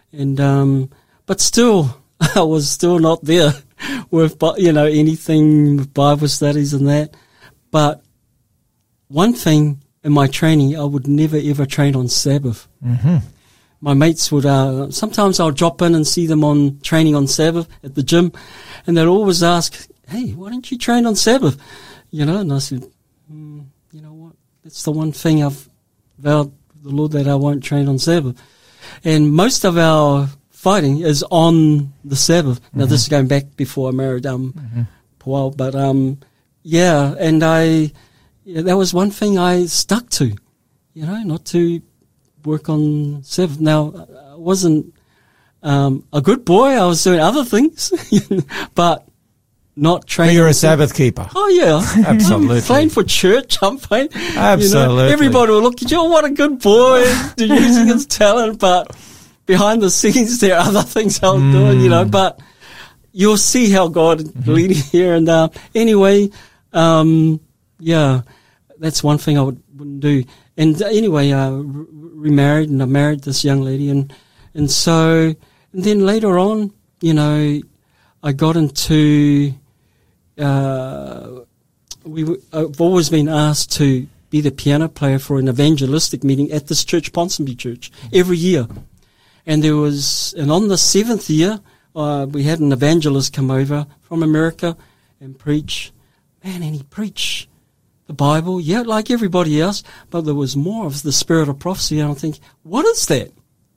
and um, but still, I was still not there with, you know, anything with Bible studies and that. But one thing in my training, I would never ever train on Sabbath. Mm-hmm. My mates would, uh, sometimes I'll drop in and see them on training on Sabbath at the gym, and they'd always ask, hey, why don't you train on Sabbath? You know, and I said, mm, you know what, that's the one thing I've vowed to the Lord that I won't train on Sabbath. And most of our fighting is on the Sabbath. Now, mm-hmm. this is going back before I married um, mm-hmm. Paul, but um, yeah, and I, yeah, that was one thing I stuck to, you know, not to work on Sabbath. Now, I wasn't um, a good boy. I was doing other things, but not training. But you're a Sabbath keeper. Oh, yeah. Absolutely. I'm playing for church. I'm playing. Absolutely. You know, everybody will look at you, oh, what a good boy, using his talent, but behind the scenes, there are other things I was mm. doing, you know, but you'll see how God mm-hmm. leading here. And uh, anyway, um, yeah, that's one thing I would, wouldn't do. And uh, anyway, uh, re- remarried, and I married this young lady, and and so, and then later on, you know, I got into, uh, we w- I've always been asked to be the piano player for an evangelistic meeting at this church, Ponsonby Church, every year. And there was, and on the seventh year, uh, we had an evangelist come over from America and preach. Man, and he preached the Bible, yeah, like everybody else, but there was more of the spirit of prophecy, and I'm thinking, what is that?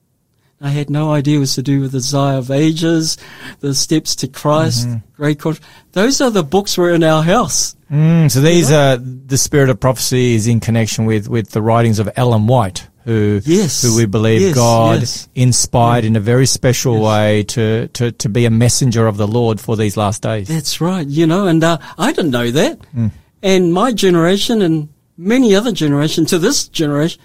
I had no idea it was to do with the Desire of Ages, the Steps to Christ, mm-hmm. Great Con- Those are the books were in our house. Mm, so these are, the spirit of prophecy is in connection with, with the writings of Ellen White, who yes. who we believe yes, God yes. inspired yeah. in a very special yes. way to, to, to be a messenger of the Lord for these last days. That's right, you know, and uh, I didn't know that. Mm. And my generation and many other generations to this generation,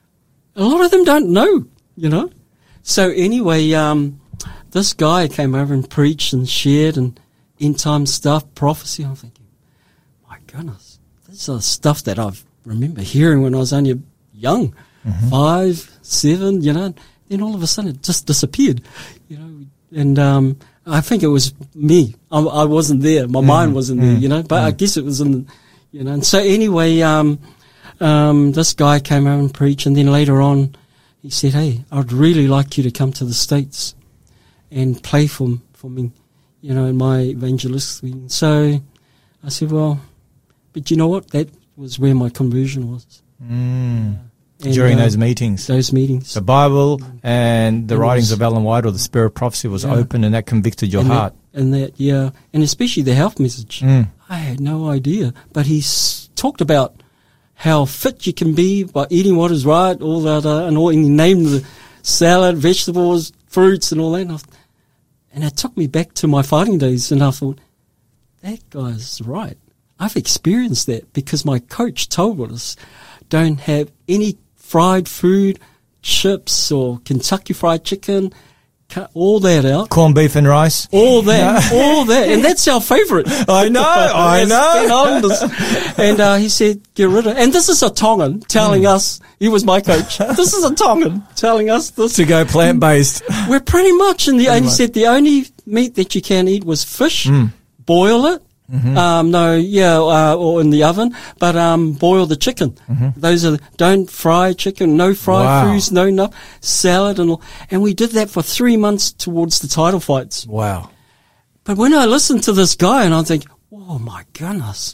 a lot of them don't know, you know. So anyway, um, this guy came over and preached and shared and end time stuff, prophecy. I'm thinking, my goodness, this is stuff that I remember hearing when I was only young, mm-hmm. five, seven, you know. Then all of a sudden it just disappeared, you know. And um, I think it was me. I, I wasn't there. My mm-hmm. mind wasn't there, you know. But mm-hmm. I guess it was in, the, you know. And so anyway, um, um, this guy came over and preached, and then later on, he said, hey, I'd really like you to come to the States and play for, for me, you know, in my evangelist meeting. So I said, well, but you know what? That was where my conversion was. Mm. And, During uh, those meetings. Those meetings. The Bible and the and writings was, of Ellen White or the Spirit of Prophecy was yeah. open, and that convicted your and heart. That, and that, yeah, and especially the health message. Mm. I had no idea. But he s- talked about how fit you can be by eating what is right, all that, uh, and all, and he named the salad, vegetables, fruits, and all that. And, I, and it took me back to my fighting days, and I thought, that guy's right. I've experienced that because my coach told us, don't have any fried food, chips or Kentucky Fried Chicken. Cut all that out. Corned beef and rice. All that, all that. And that's our favourite. I know, I know. And uh, he said, get rid of it. And this is a Tongan telling mm. us, he was my coach, this is a Tongan telling us this. To go plant-based. We're pretty much in the, pretty and he much. said the only meat that you can eat was fish, mm. boil it. Mm-hmm. Um, no, yeah, uh, or in the oven, but, um, boil the chicken. Mm-hmm. Those are, don't fry chicken, no fried wow. foods, no, no, salad and all. And we did that for three months towards the title fights. Wow. But when I listened to this guy and I think, oh my goodness,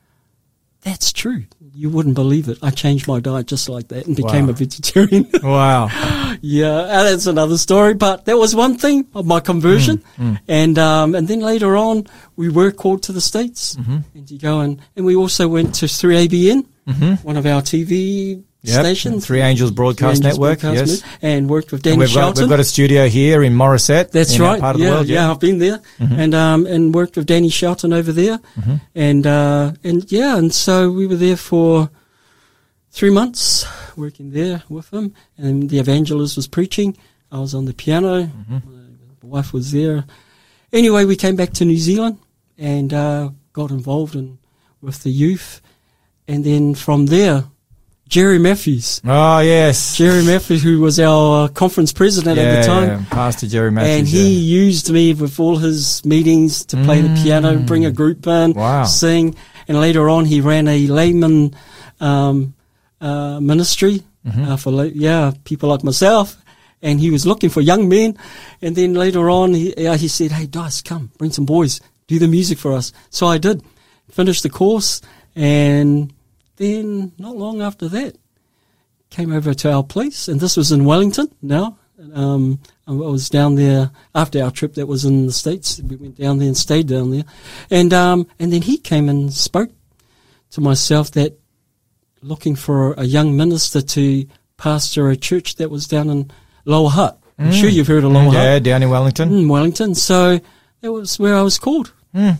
that's true. You wouldn't believe it. I changed my diet just like that and became wow. a vegetarian. Wow. Yeah, and that's another story. But that was one thing of my conversion. Mm, mm. And um, and then later on, we were called to the States. Mm-hmm. And you go and, and we also went to three A B N, mm-hmm. one of our T V yep. stations. Three Angels Broadcast Three Angels Network, Broadcast yes. Network, and worked with Danny and we've Shelton. Got, we've got a studio here in Morisset. That's in right. That part of yeah, the world, yeah. yeah, I've been there. Mm-hmm. And um, and worked with Danny Shelton over there. Mm-hmm. And, uh, and yeah, and so we were there for three months working there with him, and the evangelist was preaching. I was on the piano. Mm-hmm. My wife was there. Anyway, we came back to New Zealand and uh, got involved in with the youth, and then from there, Jerry Matthews. Oh, yes. Jerry Matthews, who was our uh, conference president yeah, at the time. Yeah, Pastor Jerry Matthews. And he yeah. used me with all his meetings to play Mm. the piano, bring a group in, Wow. sing. And later on, he ran a layman um, uh, ministry Mm-hmm. uh, for, la- yeah, people like myself. And he was looking for young men. And then later on, he, uh, he said, hey, Dice, come, bring some boys, do the music for us. So I did, finished the course, and then not long after that, came over to our place, and this was in Wellington now. Um, I was down there after our trip that was in the States. We went down there and stayed down there. And um, and then he came and spoke to myself that looking for a young minister to pastor a church that was down in Lower Hutt. I'm Mm. sure you've heard of Lower Yeah, Hutt. down in Wellington. In Wellington. So that was where I was called. Mm.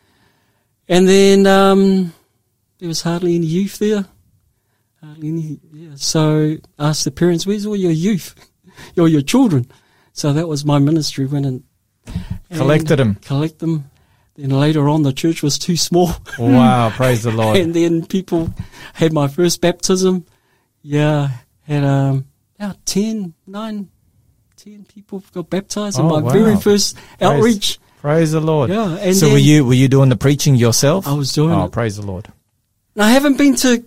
And then um, there was hardly any youth there. Hardly any, yeah. So I asked the parents, where's all your youth? Or your children? So that was my ministry. Went and, and Collected them. Collect them. Then later on, the church was too small. Wow, praise the Lord. And then people had my first baptism. Yeah, had um, about ten, nine, ten people got baptized in Oh, my wow. very first outreach. Praise the Lord. Yeah, and so then were you were you doing the preaching yourself? I was doing Oh, it. praise the Lord. And I haven't been to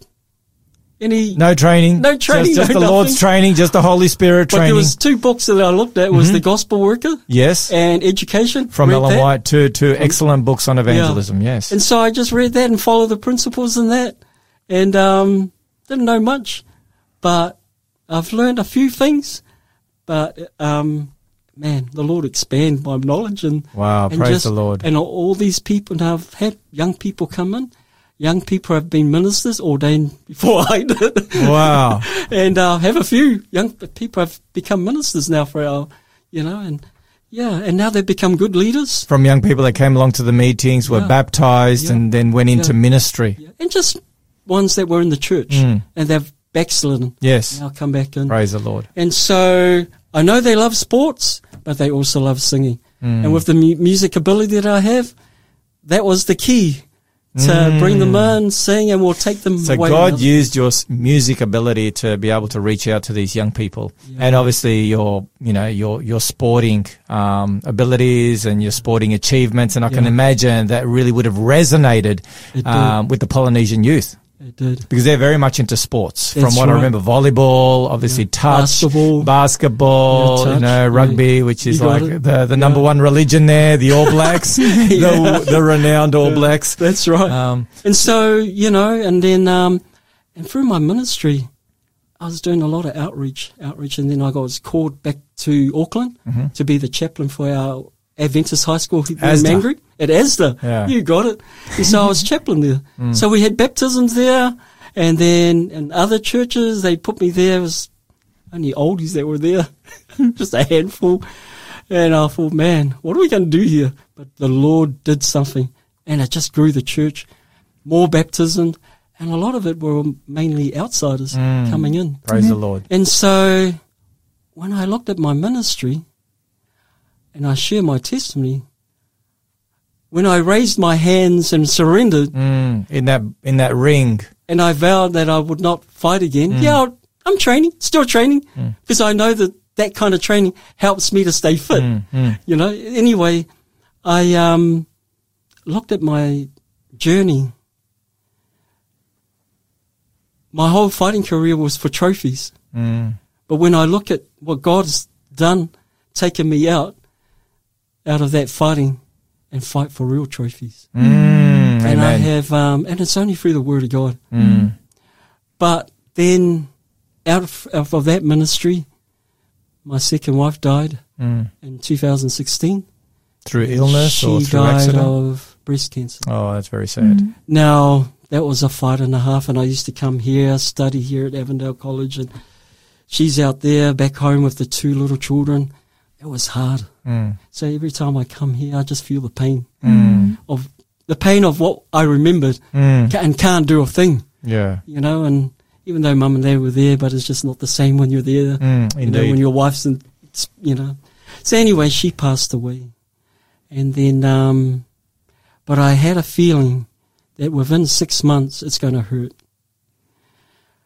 any, No training. No training, Just, just no the Lord's nothing. training, just the Holy Spirit but training. there was two books that I looked at. Was Mhm. The Gospel Worker yes. and Education. From Read Ellen that. White to, to excellent books on evangelism, yes. And so I just read that and followed the principles in that, and um, didn't know much, but I've learned a few things. But um, man, the Lord expand my knowledge, and Wow, and praise just- the Lord. And all these people, and I've had young people come in. Young people have been ministers ordained before I did. Wow. And uh, have a few young people have become ministers now for our, you know, and yeah, and now they've become good leaders. From young people that came along to the meetings, were Yeah. baptized, Yeah. and then went into Yeah. ministry. Yeah. And just ones that were in the church Mm. and they've backslidden. Yes. Now come back in. Praise the Lord. And so I know they love sports, but they also love singing. Mm. And with the mu- music ability that I have, that was the key to Mm. bring them in, sing, and we'll take them So away. God used your s- music ability to be able to reach out to these young people, Yeah. and obviously your, you know, your your sporting um, abilities and your sporting achievements, and I can Yeah. imagine that really would have resonated It did. um, with the Polynesian youth It did. because they're very much into sports. From That's what I right. remember, volleyball, obviously Yeah. touch, Basketball. basketball, Yeah, touch. you know, Yeah. rugby, which is You got like it. the the Yeah. number one religion there, the All Blacks, the the renowned All Blacks. That's right. Um, And so, you know, and then, um, and through my ministry, I was doing a lot of outreach, outreach, and then I was called back to Auckland Mm-hmm. to be the chaplain for our Adventist high school here in Asda. Mangere at Asda. Yeah. You got it. And so I was chaplain there. Mm. So we had baptisms there, and then in other churches, they put me there. It was only oldies that were there, just a handful. And I thought, man, what are we going to do here? But the Lord did something, and it just grew the church. More baptisms, and a lot of it were mainly outsiders Mm. coming in. praise the Lord. And so when I looked at my ministry and I share my testimony, when I raised my hands and surrendered Mm, in that in that ring. and I vowed that I would not fight again, Mm. yeah, I'm training, still training, because I know that that kind of training helps me to stay fit. Mm, mm. You know, anyway, I um, looked at my journey. My whole fighting career was for trophies. Mm. But when I look at what God's done, taken me out, out of that fighting and fight for real trophies. Mm, And I amen. have, um, and it's only through the Word of God. Mm. But then out of, out of that ministry, my second wife died Mm. in two thousand sixteen. Through illness she or through died accident? of breast cancer. Oh, that's very sad. Now, that was a fight and a half, and I used to come here, study here at Avondale College, and she's out there back home with the two little children. It was hard. Mm. So every time I come here, I just feel the pain Mm. of the pain of what I remembered Mm. ca- and can't do a thing, Yeah. you know. And even though mum and dad were there, but it's just not the same when you're there. Mm, You know, indeed. when your wife's in, you know. So anyway, she passed away. And then, um, but I had a feeling that within six months it's going to hurt.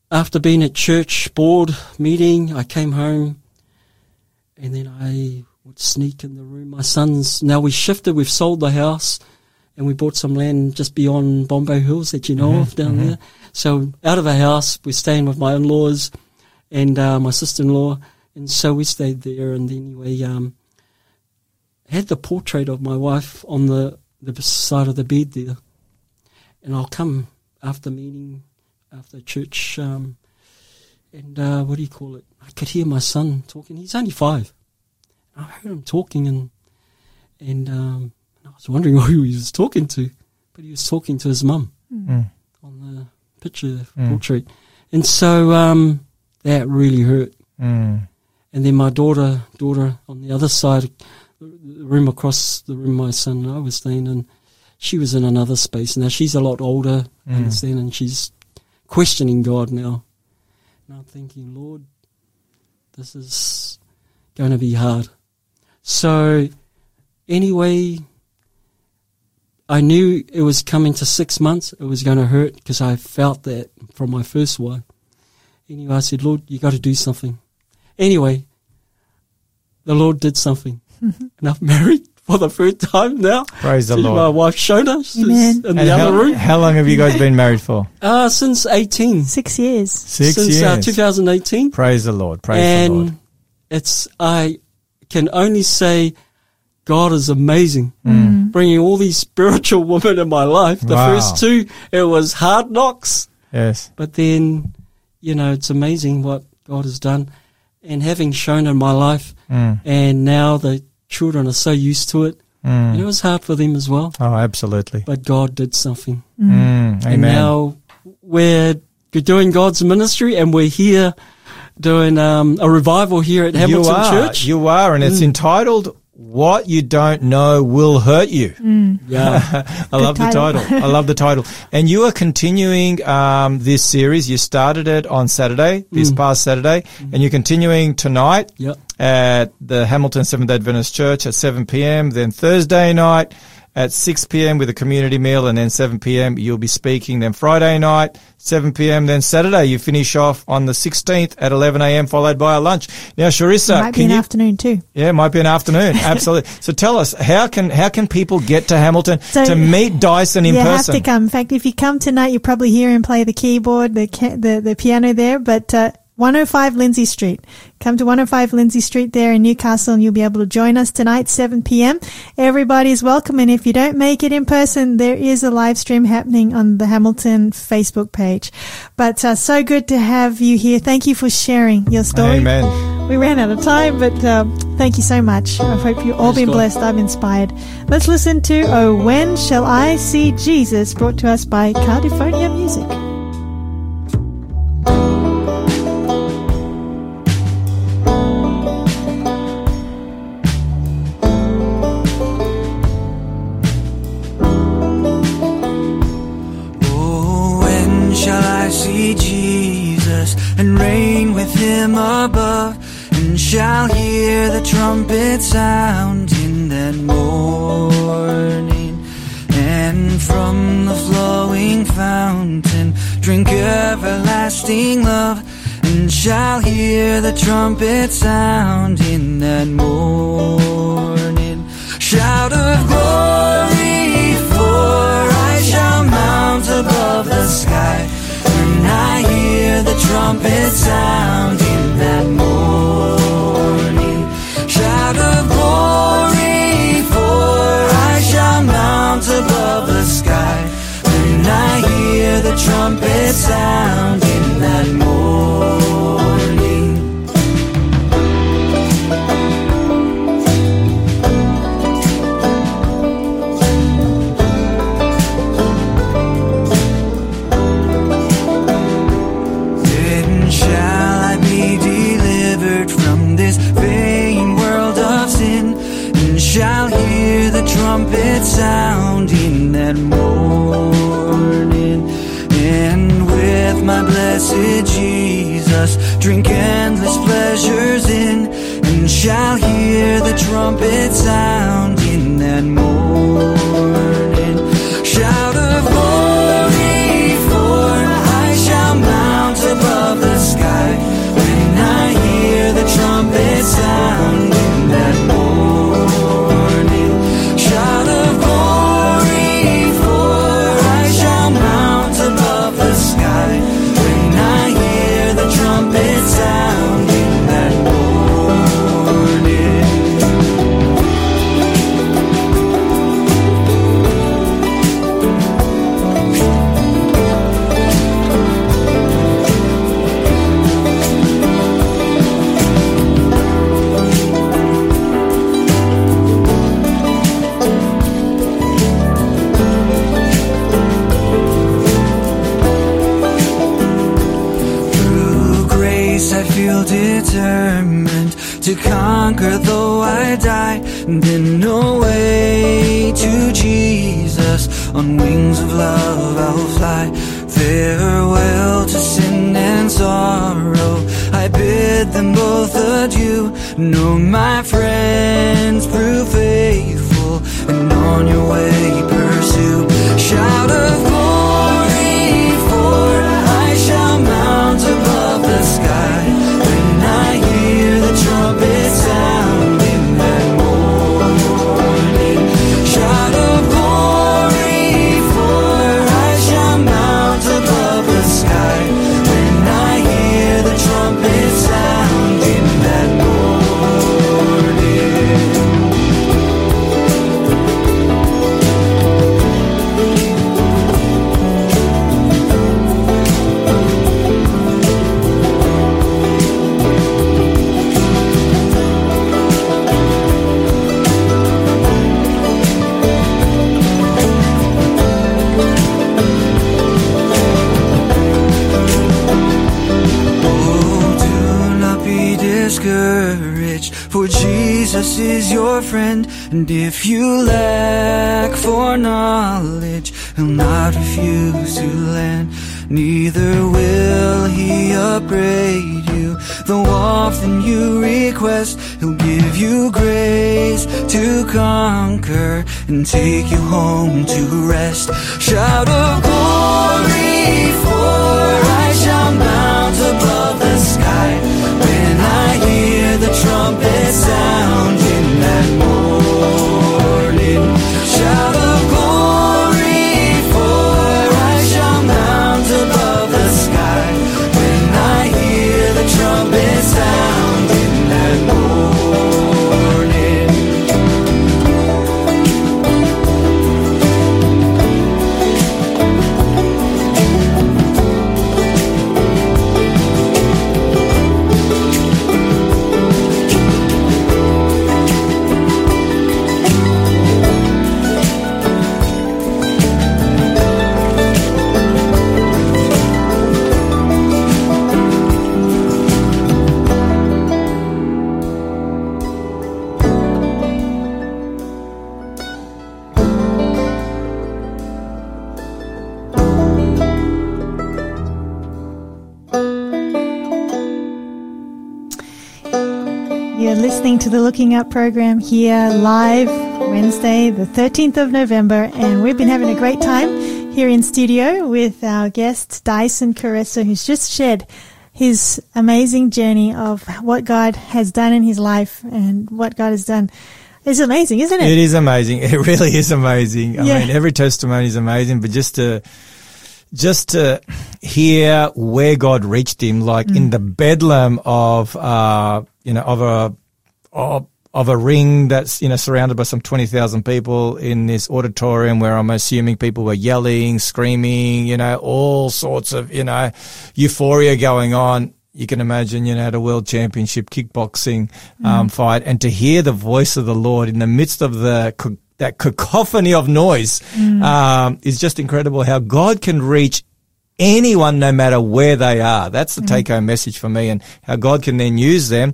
after being at church board meeting, I came home and then I would sneak in the room. My sons, now we shifted, we've sold the house and we bought some land just beyond Bombay Hills that you know Mm-hmm, of down mm-hmm. there. So out of a house, we're staying with my in-laws and uh, my sister-in-law. And so we stayed there, and anyway, um, had the portrait of my wife on the, the side of the bed there. And I'll come after meeting, after church, um, and uh, what do you call it? I could hear my son talking. He's only five. I heard him talking, and and um, I was wondering who he was talking to, but he was talking to his mum Mm. on the picture Mm. portrait. And so um, that really hurt. Mm. And then my daughter, daughter on the other side, the room across the room, my son and I was staying in, she was in another space. Now she's a lot older, Mm. I understand, and she's questioning God now. And I'm thinking, Lord, this is going to be hard. So anyway, I knew it was coming to six months. It was going to hurt because I felt that from my first wife. Anyway, I said, Lord, you got to do something. Anyway, the Lord did something. And I'm married for the third time now. Praise the to Lord. my wife, Shona. She's Amen. in And the how, other room. how long have you guys been married for? Uh, since eighteen. Six years. Six since years. Uh, two thousand eighteen. Praise the Lord. Praise and the Lord. it's, I can only say God is amazing. Mm. Bringing all these spiritual women in my life. The Wow. first two, it was hard knocks. Yes. But then, you know, it's amazing what God has done. And having shown in my life, Mm. and now the children are so used to it. Mm. And it was hard for them as well. Oh, absolutely. But God did something. Mm. And Amen. now we're doing God's ministry, and we're here doing um, a revival here at Hamilton you are, Church. You are, and it's Mm. entitled "What You Don't Know Will Hurt You." Yeah. I love the title. title. I love the title. And you are continuing um, this series. You started it on Saturday, this Mm. past Saturday, and you're continuing tonight Yep. at the Hamilton Seventh-day Adventist Church at seven p.m. Then Thursday night at six p.m. with a community meal, and then seven p.m. you'll be speaking. Then Friday night, seven p.m. Then Saturday you finish off on the sixteenth at eleven a.m. followed by a lunch. Now, Sharissa, Might be can an you? afternoon too. Yeah, it might be an afternoon. Absolutely. So tell us, how can how can people get to Hamilton So- to meet Dyson in you person? have to come. In fact, if you come tonight, you probably hear him play the keyboard, the ca- the, the piano there. But uh, one oh five Lindsay Street. Come to one oh five Lindsay Street there in Newcastle, and you'll be able to join us tonight, seven p.m. Everybody's welcome. And if you don't make it in person, there is a live stream happening on the Hamilton Facebook page. But uh, so good to have you here. Thank you for sharing your story. Amen. We ran out of time, but um, thank you so much. I hope you've all Praise been God. blessed. I'm inspired. Let's listen to Oh, When Shall I See Jesus, brought to us by Cardiphonia Music. Oh, when shall I see Jesus and reign with him above? And shall hear the trumpet sound in that morning? And from the flowing fountain drink everlasting love. And shall hear the trumpet sound in that morning? Shout of glory, for I shall mount above the sky. When I hear the trumpet sound in that morning. Shout of glory, for I shall mount above the sky. When I hear the trumpet sound in that morning. Then shall I be delivered from this vain world of sin, and shall hear the trumpet sound in that morning. And with my blessed Jesus drink endless pleasures in, and shall hear the trumpet sound in that morning. Shout of glory, for I shall mount above though I die, then away to Jesus. On wings of love I'll fly. Farewell to sin and sorrow, I bid them both adieu. No, my friends, prove faithful, and on your way pursue. Shout of glory, for I shall mount above the sky when I hear the trumpet sound in that morning. Shout of glory, for I shall mount above the sky when I hear the trumpet sound in that morning. Discouraged, for Jesus is your friend, and if you lack for knowledge, he'll not refuse to lend. Neither will he upbraid you, though often you request. He'll give you grace to conquer and take you home to rest. Shout of glory, for I shall mount above the sky when I hear the trumpet sound in that morning. Shout of glory, for I shall mount above the sky when I hear the trumpet sound in that morning. You're listening to the Looking Up program here live Wednesday, the thirteenth of November, and we've been having a great time here in studio with our guest Dyson Caressa, who's just shared his amazing journey of what God has done in his life and what God has done. It's amazing, isn't it? It is amazing. It really is amazing. I Yeah. mean, every testimony is amazing, but just to just to hear where God reached him, like in the bedlam of uh, you know, of a of, of a ring that's, you know, surrounded by some twenty thousand people in this auditorium where I'm assuming people were yelling, screaming, you know, all sorts of, you know, euphoria going on. You can imagine, you know, at a world championship kickboxing um, mm. fight, and to hear the voice of the Lord in the midst of the that cacophony of noise mm. um, is just incredible. How God can reach anyone, no matter where they are. That's the mm. take-home message for me, and how God can then use them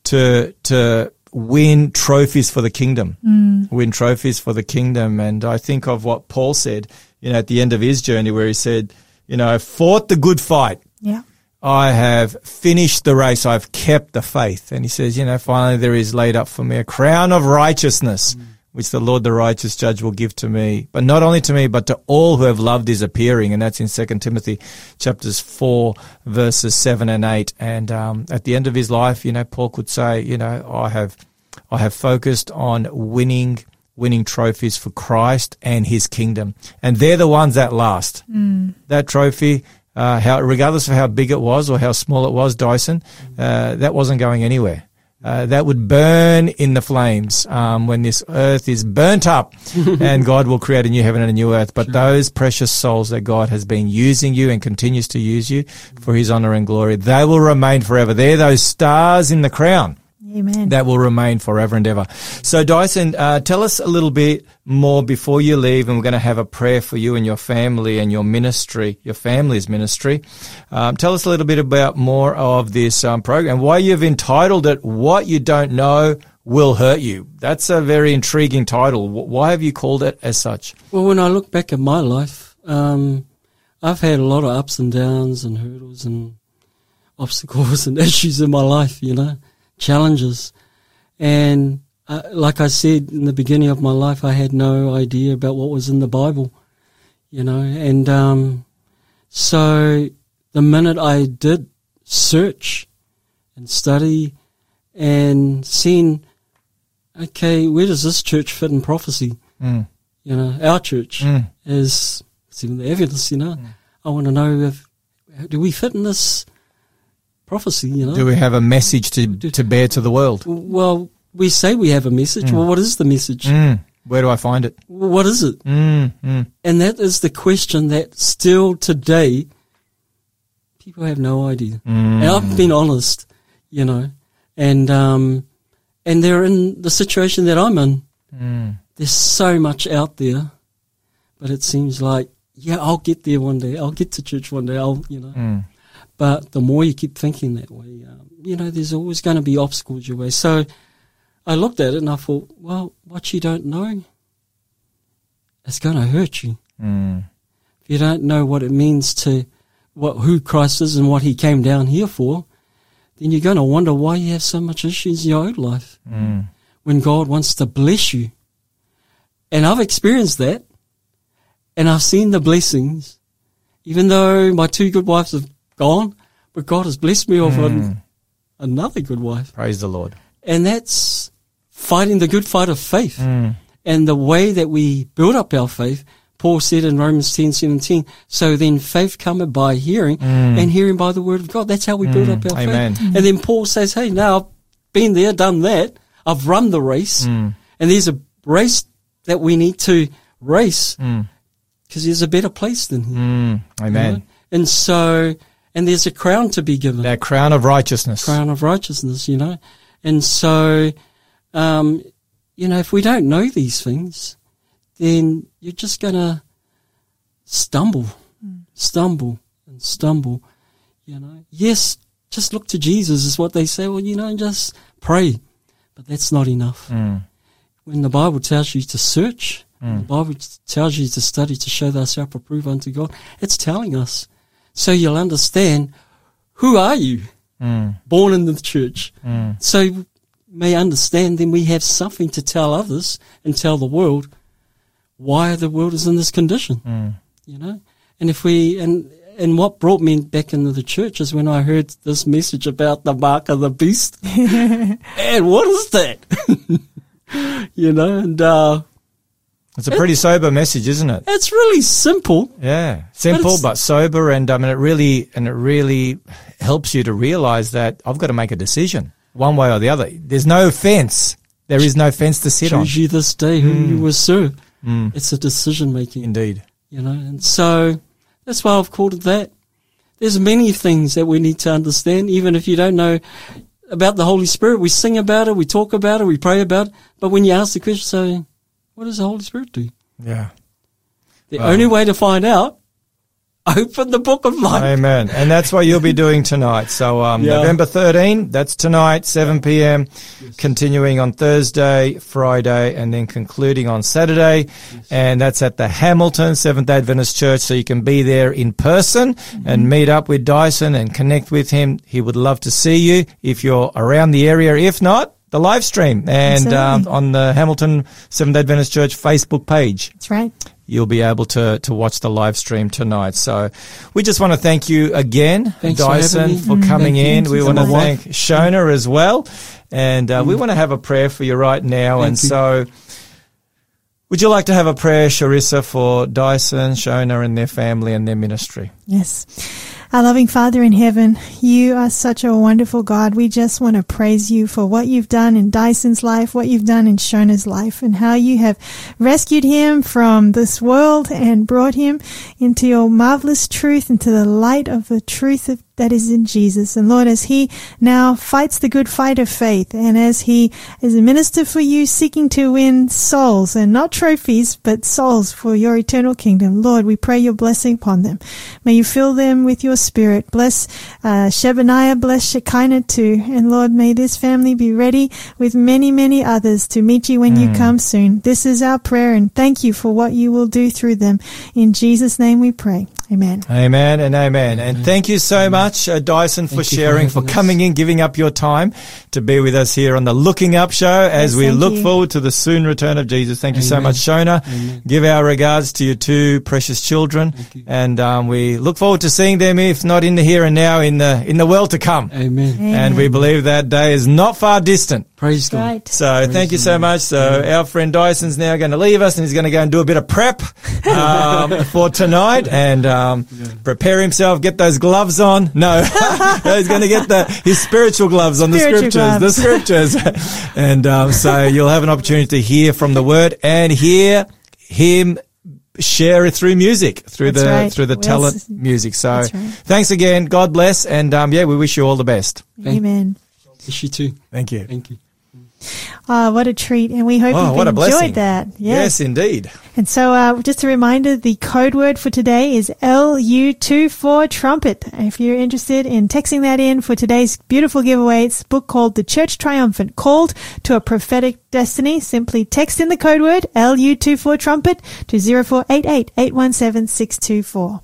to to win trophies for the kingdom, mm. win trophies for the kingdom. And I think of what Paul said, you know, at the end of his journey, where he said, you know, I fought the good fight. Yeah. I have finished the race. I've kept the faith. And he says, you know, finally there is laid up for me a crown of righteousness, mm. which the Lord, the righteous judge, will give to me. But not only to me, but to all who have loved his appearing. And that's in Second Timothy chapters four, verses seven and eight. And um, at the end of his life, you know, Paul could say, you know, I have, I have focused on winning, winning trophies for Christ and his kingdom. And they're the ones that last. Mm. That trophy, Uh, how, regardless of how big it was or how small it was, Dyson, uh, that wasn't going anywhere. Uh, that would burn in the flames um, when this earth is burnt up, and God will create a new heaven and a new earth. But sure. those precious souls that God has been using you and continues to use you for his honor and glory, they will remain forever. They're those stars in the crown. Amen. That will remain forever and ever. So, Dyson, uh, tell us a little bit more before you leave, and we're going to have a prayer for you and your family and your ministry, your family's ministry. Um, tell us a little bit about more of this um, program, why you've entitled it "What You Don't Know, will hurt you. That's a very intriguing title. Wh- Why have you called it as such? Well, when I look back at my life, um, I've had a lot of ups and downs and hurdles and obstacles and issues in my life, you know, challenges. And uh, like I said in the beginning of my life, I had no idea about what was in the Bible, you know. And um, so the minute I did search and study and seeing, okay, where does this church fit in prophecy? Mm. You know, our church Mm. is, it's even the evidence, you know. Mm. I want to know if, do we fit in this prophecy, you know? Do we have a message to, to bear to the world? Well, we say we have a message. Mm. Well, what is the message? Mm. Where do I find it? What is it? Mm. Mm. And that is the question that still today people have no idea. Mm. And I've been honest, you know, and um, and they're in the situation that I'm in. Mm. There's so much out there, but it seems like, yeah, I'll get there one day. I'll get to church one day. I'll, you know. Mm. But the more you keep thinking that way, um, you know, there's always going to be obstacles your way. So I looked at it and I thought, well, what you don't know, it's going to hurt you. Mm. If you don't know what it means to, what who Christ is and what he came down here for, then you're going to wonder why you have so much issues in your own life Mm. when God wants to bless you. And I've experienced that, and I've seen the blessings, even though my two good wives have gone, but God has blessed me with Mm. an, another good wife. Praise the Lord. And that's fighting the good fight of faith. Mm. And the way that we build up our faith, Paul said in Romans ten seventeen, so then faith cometh by hearing, Mm. and hearing by the word of God. That's how we build Mm. up our Amen. faith. And then Paul says, hey, now I've been there, done that. I've run the race. Mm. And there's a race that we need to race Mm. because there's a better place than here. Mm. Amen. You know? And so, and there's a crown to be given. That crown of righteousness. Crown of righteousness, you know. And so, um, you know, if we don't know these things, then you're just going to stumble, mm. stumble and stumble, you know. Yes, just look to Jesus is what they say. Well, you know, just pray. But that's not enough. Mm. When the Bible tells you to search, Mm. the Bible tells you to study to show thyself approved unto God, it's telling us. So you'll understand, who are you? Mm. Born in the church. Mm. So you may understand, then we have something to tell others and tell the world why the world is in this condition. Mm. You know? And if we, and, and what brought me back into the church is when I heard this message about the mark of the beast. And what is that? You know, and, uh, it's a pretty sober message, isn't it? it's really simple. Yeah, simple But but, it's- sober, and um, and it really and it really helps you to realize that I've got to make a decision, one way or the other. There's no fence. There is no fence to sit on. Choose you this day who Mm. you will serve. Mm. It's a decision making. Indeed. You know, and so that's why I've called it that. There's many things that we need to understand, even if you don't know about the Holy Spirit. We sing about it, we talk about it, we pray about it, but when you ask the question, so what does the Holy Spirit do? Yeah. The Wow. only way to find out, open the book of life. Amen. And that's what you'll be doing tonight. So um, Yeah. November thirteenth, that's tonight, seven p.m., continuing on Thursday, Friday, and then concluding on Saturday. And that's at the Hamilton Seventh-day Adventist Church. So you can be there in person and meet up with Dyson and connect with him. He would love to see you if you're around the area. If not, the live stream and um, Absolutely. on the Hamilton Seventh-day Adventist Church Facebook page. That's right. You'll be able to, to watch the live stream tonight. So we just want to thank you again, Thanks for Dyson, having me. for, Mm. coming Thank you. in. Thank We you want so to much. thank Shona as well. And uh, we want to have a prayer for you right now. Thank and you. so would you like to have a prayer, Sharissa, for Dyson, Shona and their family and their ministry? Yes. Our loving Father in heaven, you are such a wonderful God. We just want to praise you for what you've done in Dyson's life, what you've done in Shona's life, and how you have rescued him from this world and brought him into your marvelous truth, into the light of the truth of that is in Jesus. And Lord, as he now fights the good fight of faith, and as he is a minister for you, seeking to win souls, and not trophies, but souls for your eternal kingdom, Lord, we pray your blessing upon them. May you fill them with your spirit. Bless uh, Shebaniah, bless Shekinah too. And Lord, may this family be ready with many, many others to meet you when mm. you come soon. This is our prayer, and thank you for what you will do through them. In Jesus' name we pray. Amen. Amen and amen. And thank you so much, uh, Dyson, for sharing, for coming in, giving up your time to be with us here on the Looking Up Show as Yes, we thank look you. forward to the soon return of Jesus. Thank you so Amen. much, Shona. Amen. Give our regards to your two precious children. you. And um, we look forward to seeing them, if not in the here and now, in the in the world to come. Amen. Amen. And we believe that day is not far distant. Praise God. Right. So thank you so much. So our friend Dyson's now going to leave us, and he's going to go and do a bit of prep um, for tonight, and um, prepare himself, get those gloves on. No, he's going to get the his spiritual gloves on, Spiritual the scriptures, gloves. the scriptures. And um, so you'll have an opportunity to hear from the Word and hear him share it through music, through That's the right. through the Well, talent s- music. So That's right. thanks again. God bless, and um, yeah, we wish you all the best. Amen. Wish you too. Thank you. Thank you. Oh, what a treat. And we hope Oh, you've what a enjoyed blessing. that. Yes, indeed. And so uh, just a reminder, the code word for today is L U twenty-four trumpet. If you're interested in texting that in for today's beautiful giveaway, it's a book called The Church Triumphant, Called to a Prophetic Destiny. Simply text in the code word L U twenty-four trumpet to zero four eight eight, eight one seven, six two four.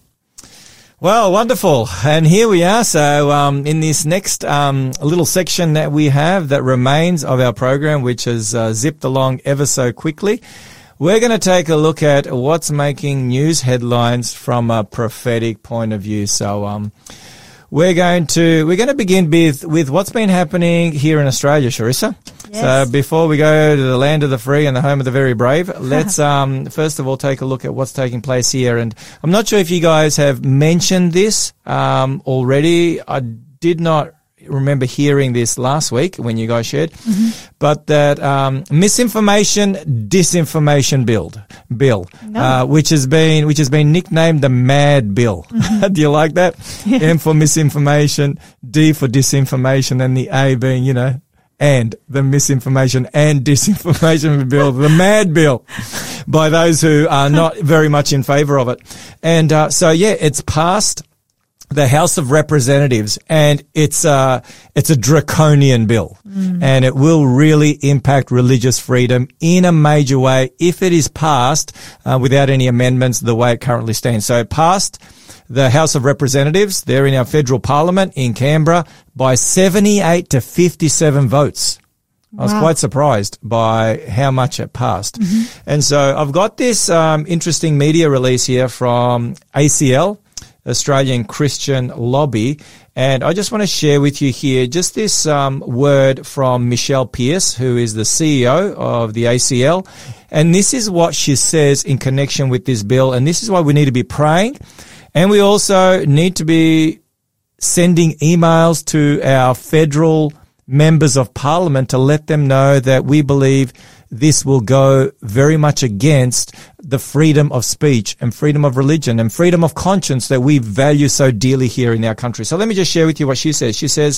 Well, wonderful. And here we are. So um, in this next um, little section that we have that remains of our program, which has uh, zipped along ever so quickly, we're going to take a look at what's making news headlines from a prophetic point of view. So um, we're going to we're going to begin with with what's been happening here in Australia, Sharissa. Yes. So before we go to the land of the free and the home of the very brave, let's um, first of all take a look at what's taking place here. And I'm not sure if you guys have mentioned this um, already. I did not remember hearing this last week when you guys shared, mm-hmm. but that um, misinformation, disinformation bill, bill, No. uh, which has been which has been nicknamed the Mad Bill. Mm-hmm. Do you like that? Yeah. M for misinformation, D for disinformation, and the A being, you know, and the misinformation and disinformation bill, the Mad Bill, by those who are not very much in favour of it. And uh, so, yeah, it's passed the House of Representatives, and it's uh it's a draconian bill, mm. and it will really impact religious freedom in a major way if it is passed uh, without any amendments the way it currently stands. So it passed the House of Representatives, they're in our federal parliament in Canberra, by seventy-eight to fifty-seven votes. I was Wow. quite surprised by how much it passed. Mm-hmm. And so I've got this um, interesting media release here from A C L, Australian Christian Lobby, and I just want to share with you here just this um, word from Michelle Pearce, who is the C E O of the A C L, and this is what she says in connection with this bill, and this is why we need to be praying, and we also need to be sending emails to our federal members of parliament to let them know that we believe this will go very much against the freedom of speech and freedom of religion and freedom of conscience that we value so dearly here in our country. So let me just share with you what she says. She says,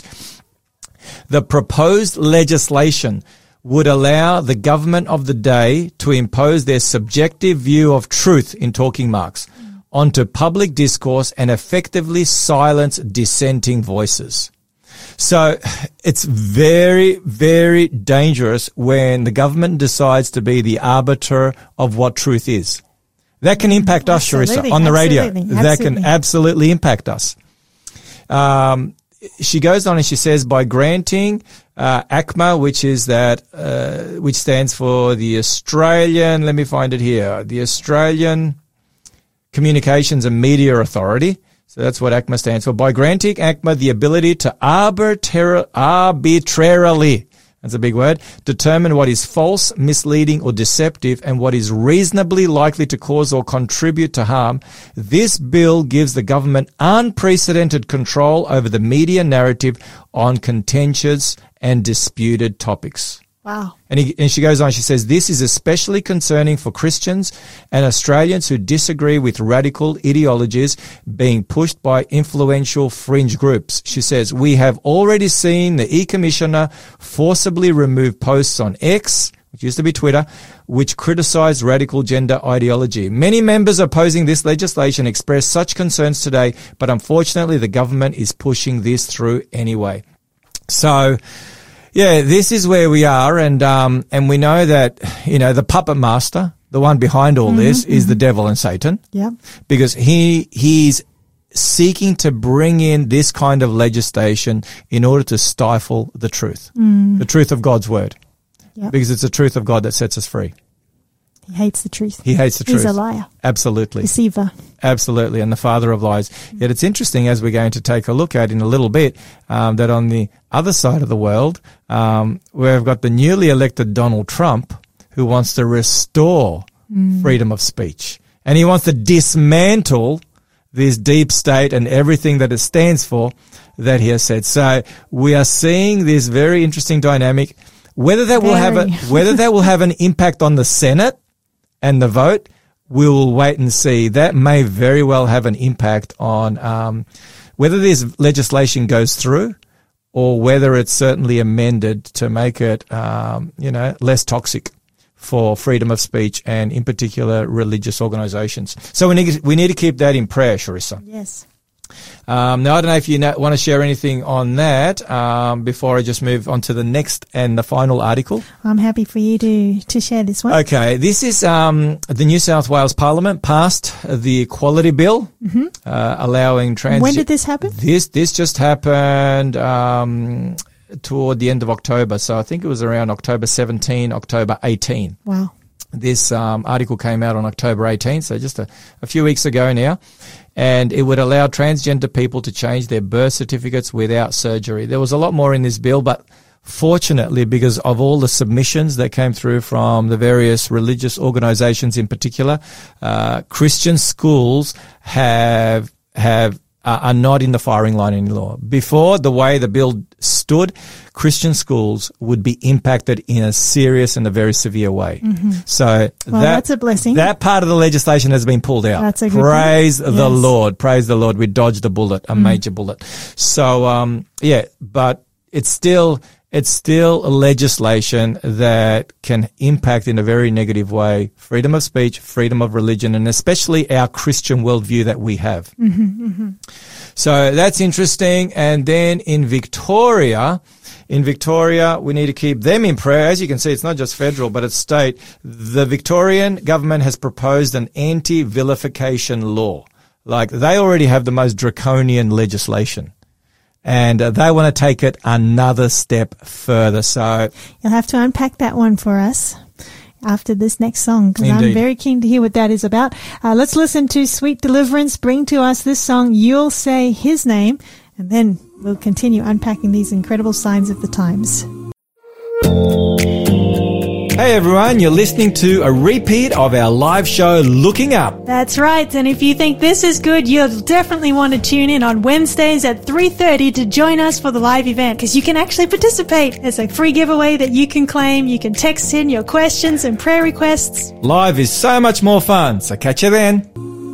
the proposed legislation would allow the government of the day to impose their subjective view of truth, in talking marks, onto public discourse and effectively silence dissenting voices. So it's very, very dangerous when the government decides to be the arbiter of what truth is. That can impact us, Absolutely, Sharissa, on the radio. absolutely, That can absolutely. absolutely impact us. Um, she goes on and she says, by granting uh, A C M A, which is that, uh, which stands for the Australian, let me find it here, the Australian Communications and Media Authority. So that's what A C M A stands for. By granting A C M A the ability to arbitra- arbitrarily, that's a big word, determine what is false, misleading, or deceptive and what is reasonably likely to cause or contribute to harm, this bill gives the government unprecedented control over the media narrative on contentious and disputed topics. Wow. And, he, and she goes on, she says, this is especially concerning for Christians and Australians who disagree with radical ideologies being pushed by influential fringe groups. She says, we have already seen the E-Commissioner forcibly remove posts on X, which used to be Twitter, which criticized radical gender ideology. Many members opposing this legislation expressed such concerns today, but unfortunately the government is pushing this through anyway. So, yeah, this is where we are, and um, and we know that, you know, the puppet master, the one behind all mm-hmm, this, is mm-hmm. the devil and Satan. Yeah. Because he he's seeking to bring in this kind of legislation in order to stifle the truth, mm. the truth of God's word. Yep. Because it's the truth of God that sets us free. He hates the truth. He hates the truth. He's a liar. Absolutely. Deceiver. Absolutely. And the father of lies. Mm. Yet it's interesting, as we're going to take a look at in a little bit, um, that on the other side of the world, um, we've got the newly elected Donald Trump, who wants to restore mm. freedom of speech. And he wants to dismantle this deep state and everything that it stands for that he has said. So we are seeing this very interesting dynamic. Whether that Very. will have a, whether that will have an impact on the Senate and the vote, we will wait and see. That may very well have an impact on um, whether this legislation goes through, or whether it's certainly amended to make it, um, you know, less toxic for freedom of speech and, in particular, religious organisations. So we need we need to keep that in prayer, Sharissa. Yes. Um, now, I don't know if you know, want to share anything on that um, before I just move on to the next and the final article. I'm happy for you to, to share this one. Okay. This is um, the New South Wales Parliament passed the Equality Bill, mm-hmm. uh, allowing trans... When did this happen? This, this just happened um, toward the end of October. So I think it was around October seventeenth, October eighteenth. Wow. This um, article came out on October eighteenth, so just a, a few weeks ago now. And it would allow transgender people to change their birth certificates without surgery. There was a lot more in this bill, but fortunately, because of all the submissions that came through from the various religious organizations in particular, uh, Christian schools have, have, uh, are not in the firing line anymore. Before, the way the bill stood, Christian schools would be impacted in a serious and a very severe way. Mm-hmm. So well, that, that's a blessing. That part of the legislation has been pulled out. That's a good Praise thing. the Yes. Lord. Praise the Lord. We dodged a bullet, a mm. major bullet. So, um, yeah, but it's still, it's still legislation that can impact in a very negative way freedom of speech, freedom of religion, and especially our Christian worldview that we have. Mm-hmm, mm-hmm. So that's interesting. And then in Victoria, in Victoria, we need to keep them in prayer. As you can see, it's not just federal, but it's state. The Victorian government has proposed an anti-vilification law. Like, they already have the most draconian legislation. And uh, they want to take it another step further. So you'll have to unpack that one for us after this next song, because I'm very keen to hear what that is about. Uh, let's listen to Sweet Deliverance bring to us this song, You'll Say His Name, and then we'll continue unpacking these incredible signs of the times. Hey everyone, you're listening to a repeat of our live show, Looking Up. That's right, and if you think this is good, you'll definitely want to tune in on Wednesdays at three thirty to join us for the live event, because you can actually participate. It's a free giveaway that you can claim. You can text in your questions and prayer requests. Live is so much more fun, so catch you then.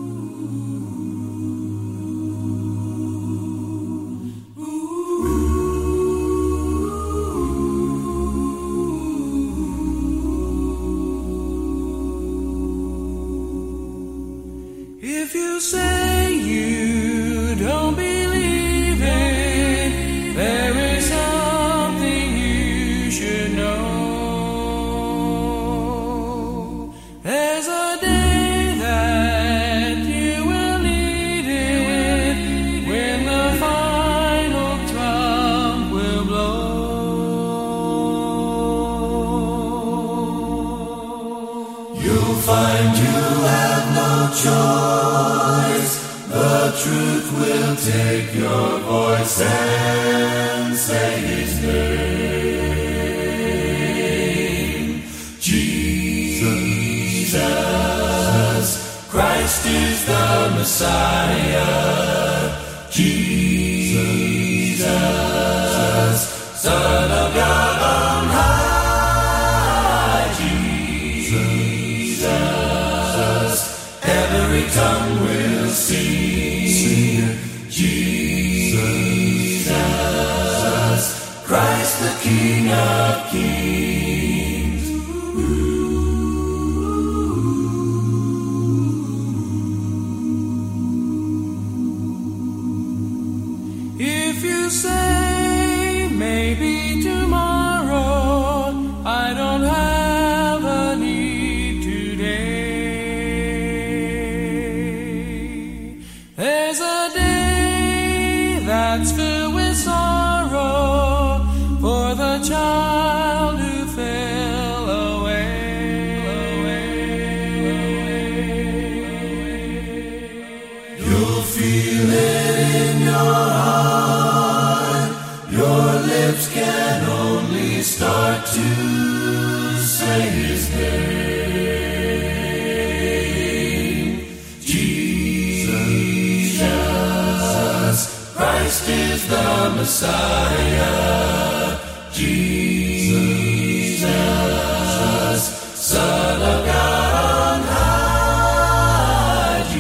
If you say you don't believe it, there is something you should know. There's a day that you will need it, when the final trump will blow. You'll find you have no choice. The truth will take your voice and say His name. Jesus Christ is the Messiah. Jesus, Son of God on high. tongue will sing, Jesus Christ, the King of Kings. If you say maybe tomorrow, I don't have a need today. There's a day that's filled with sorrow for the child who fell away. You'll feel it in your heart. Your lips can only start to say his name. Jesus Christ is the Messiah. Jesus, Son of God on high.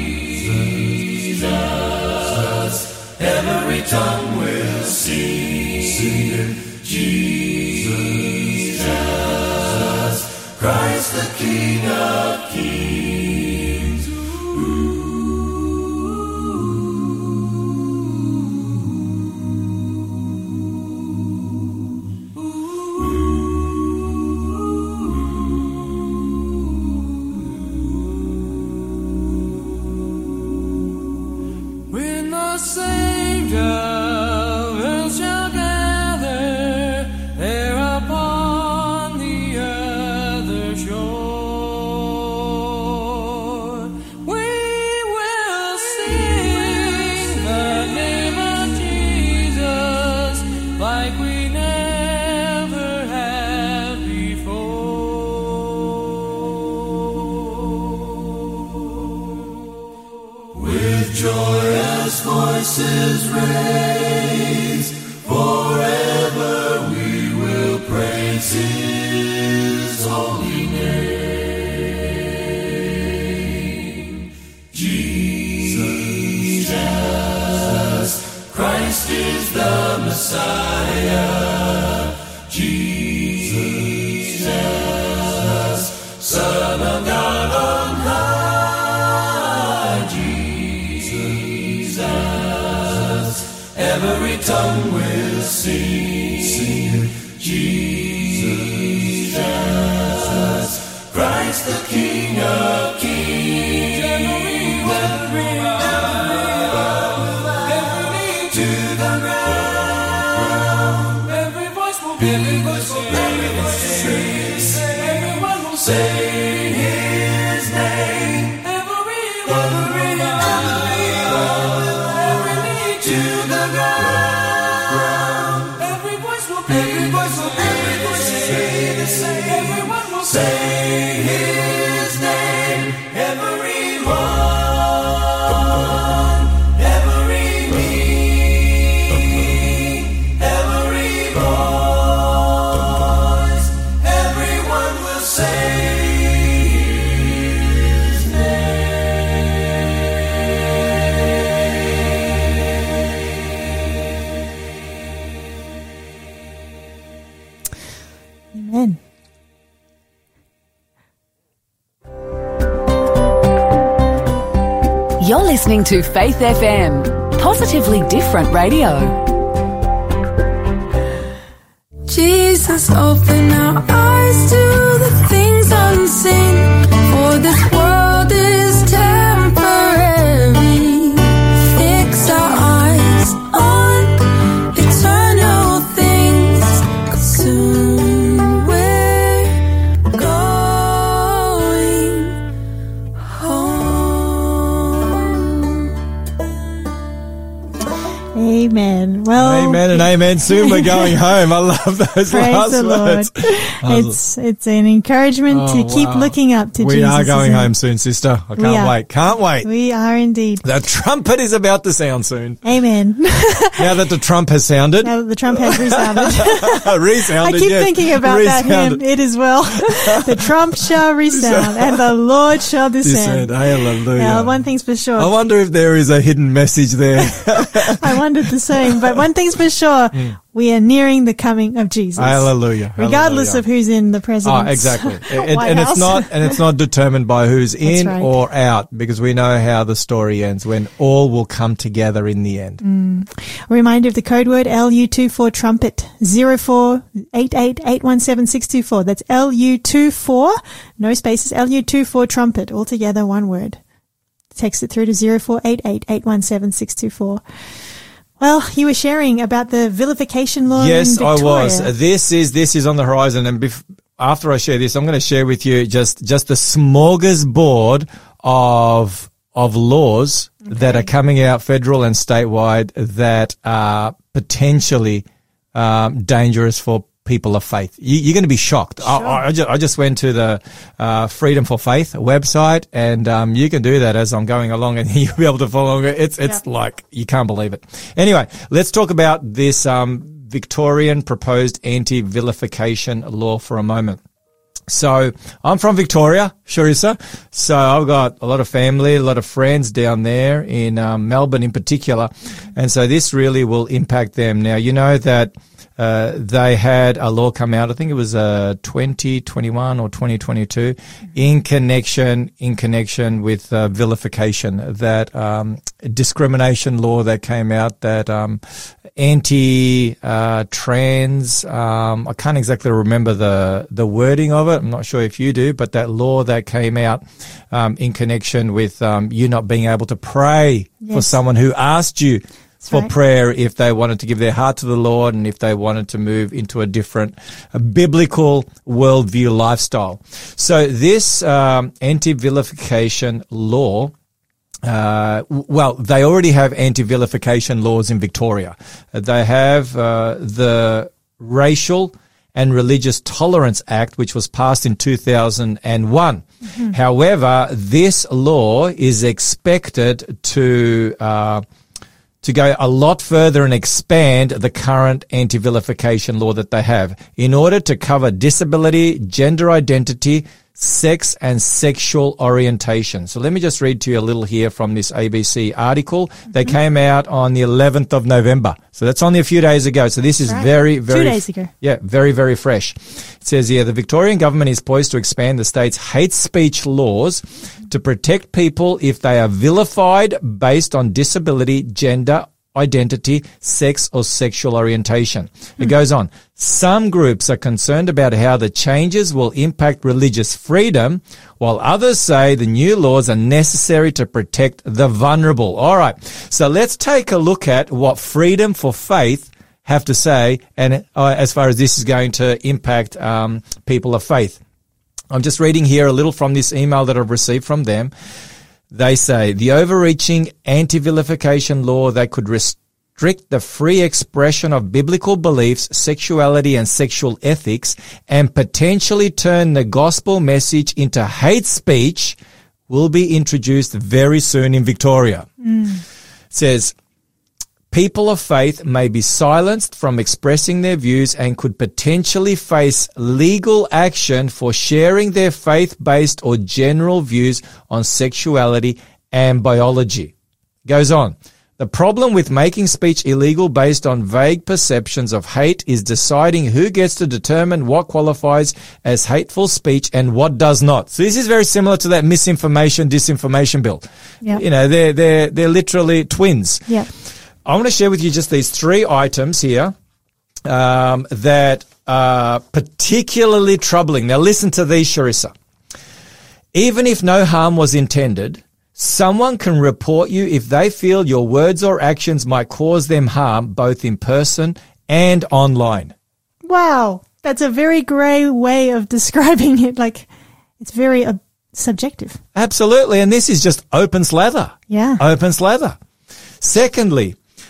Jesus, every tongue will sing. Jesus Christ, the King of Kings. When the Savior earth shall gather there upon the other shore, we will sing the name of Jesus like we never have before. With joyous voices raised, forever we will praise his holy name. Jesus Christ is the Messiah. Jesus, Son of God on high. Jesus, every tongue will sing. Jesus Christ, the King of Kings. Every knee to the ground. Every voice will be, every voice will be, everyone will say his name. Every, every, every knee to the ground. Every voice will be, every voice will be, everyone will say his name. Everyone, every knee, every voice, everyone will say his name. Amen. You're listening to Faith F M, positively different radio. Jesus, open our eyes to the things unseen, for this world is temporary. Fix our eyes on eternal things, 'cause soon we're going home. Amen. Well, Amen an amen soon. We're going home. I love those Praise last the Lord. words. It's it's an encouragement Oh, to keep wow. looking up to We Jesus. are going isn't it? home soon, sister. I We can't are. wait. Can't wait. We are indeed. The trumpet is about to sound soon. Amen. Now that the trump has sounded, Now that the trump has resounded. I resounded. keep yes. thinking about that Resounded. hymn. It is well. The trump shall resound and the Lord shall Descend. descend. Hallelujah. Now, one thing's for sure. I wonder if there is a hidden message there. I wondered the same. But one thing's for sure. We are nearing the coming of Jesus. Hallelujah. Regardless Hallelujah. of who's in the Oh, president's exactly. It- White and House. it's not, and it's not determined by who's in right. or out, because we know how the story ends, when all will come together in the end. A reminder of the code word L U two four trumpet zero four eight eight eight one seven six two four. That's L U two four, no spaces, L U two four trumpet, all together, one word. Text it through to zero four eight eight eight one seven six two four. Well, you were sharing about the vilification law Yes, in I Victoria. was. This is, this is on the horizon. And bef- after I share this, I'm going to share with you just, just the smorgasbord of, of laws Okay. that are coming out federal and statewide that are potentially, um, dangerous for people of faith. You, you're going to be shocked. Sure. I, I, just, I just went to the uh, Freedom for Faith website, and um, you can do that as I'm going along, and you'll be able to follow. It's it's Yeah. like you can't believe it. Anyway, let's talk about this um, Victorian proposed anti-vilification law for a moment. So I'm from Victoria, Sharissa. So I've got a lot of family, a lot of friends down there in um, Melbourne in particular. And so this really will impact them. Now, you know that uh, they had a law come out, I think it was uh, twenty twenty-one or twenty twenty-two, in connection, in connection with uh, vilification, that um, discrimination law that came out, that um, anti-trans, uh, um, I can't exactly remember the, the wording of it. I'm not sure if you do, but that law that came out um, in connection with um, you not being able to pray for Yes. someone who asked you for right. prayer if they wanted to give their heart to the Lord and if they wanted to move into a different a biblical worldview lifestyle. So this um, anti-vilification law, Uh, well, they already have anti-vilification laws in Victoria. They have uh, the Racial and Religious Tolerance Act, which was passed in two thousand one. Mm-hmm. However, this law is expected to uh, to go a lot further and expand the current anti-vilification law that they have in order to cover disability, gender identity, sex and sexual orientation. So let me just read to you a little here from this A B C article. Mm-hmm. They came out on the eleventh of November. So that's only a few days ago. So this is Right. very, very... Two days ago. Yeah, very, very fresh. It says here, the Victorian government is poised to expand the state's hate speech laws to protect people if they are vilified based on disability, gender, identity, sex, or sexual orientation. It goes on. Some groups are concerned about how the changes will impact religious freedom, while others say the new laws are necessary to protect the vulnerable. All right. So let's take a look at what Freedom for Faith have to say, and uh, as far as this is going to impact um, people of faith. I'm just reading here a little from this email that I've received from them. They say the overreaching anti-vilification law that could restrict the free expression of biblical beliefs, sexuality and sexual ethics, and potentially turn the gospel message into hate speech will be introduced very soon in Victoria. Mm. It says, people of faith may be silenced from expressing their views and could potentially face legal action for sharing their faith-based or general views on sexuality and biology. Goes on. The problem with making speech illegal based on vague perceptions of hate is deciding who gets to determine what qualifies as hateful speech and what does not. So this is very similar to that misinformation, disinformation bill. Yeah. You know, they're, they're, they're literally twins. Yeah. I want to share with you just these three items here um, that are particularly troubling. Now listen to these, Sharissa. Even if no harm was intended, someone can report you if they feel your words or actions might cause them harm, both in person and online. Wow. That's a very grey way of describing it. Like, it's very uh, subjective. Absolutely. And this is just open slather. Yeah. Open slather. Secondly,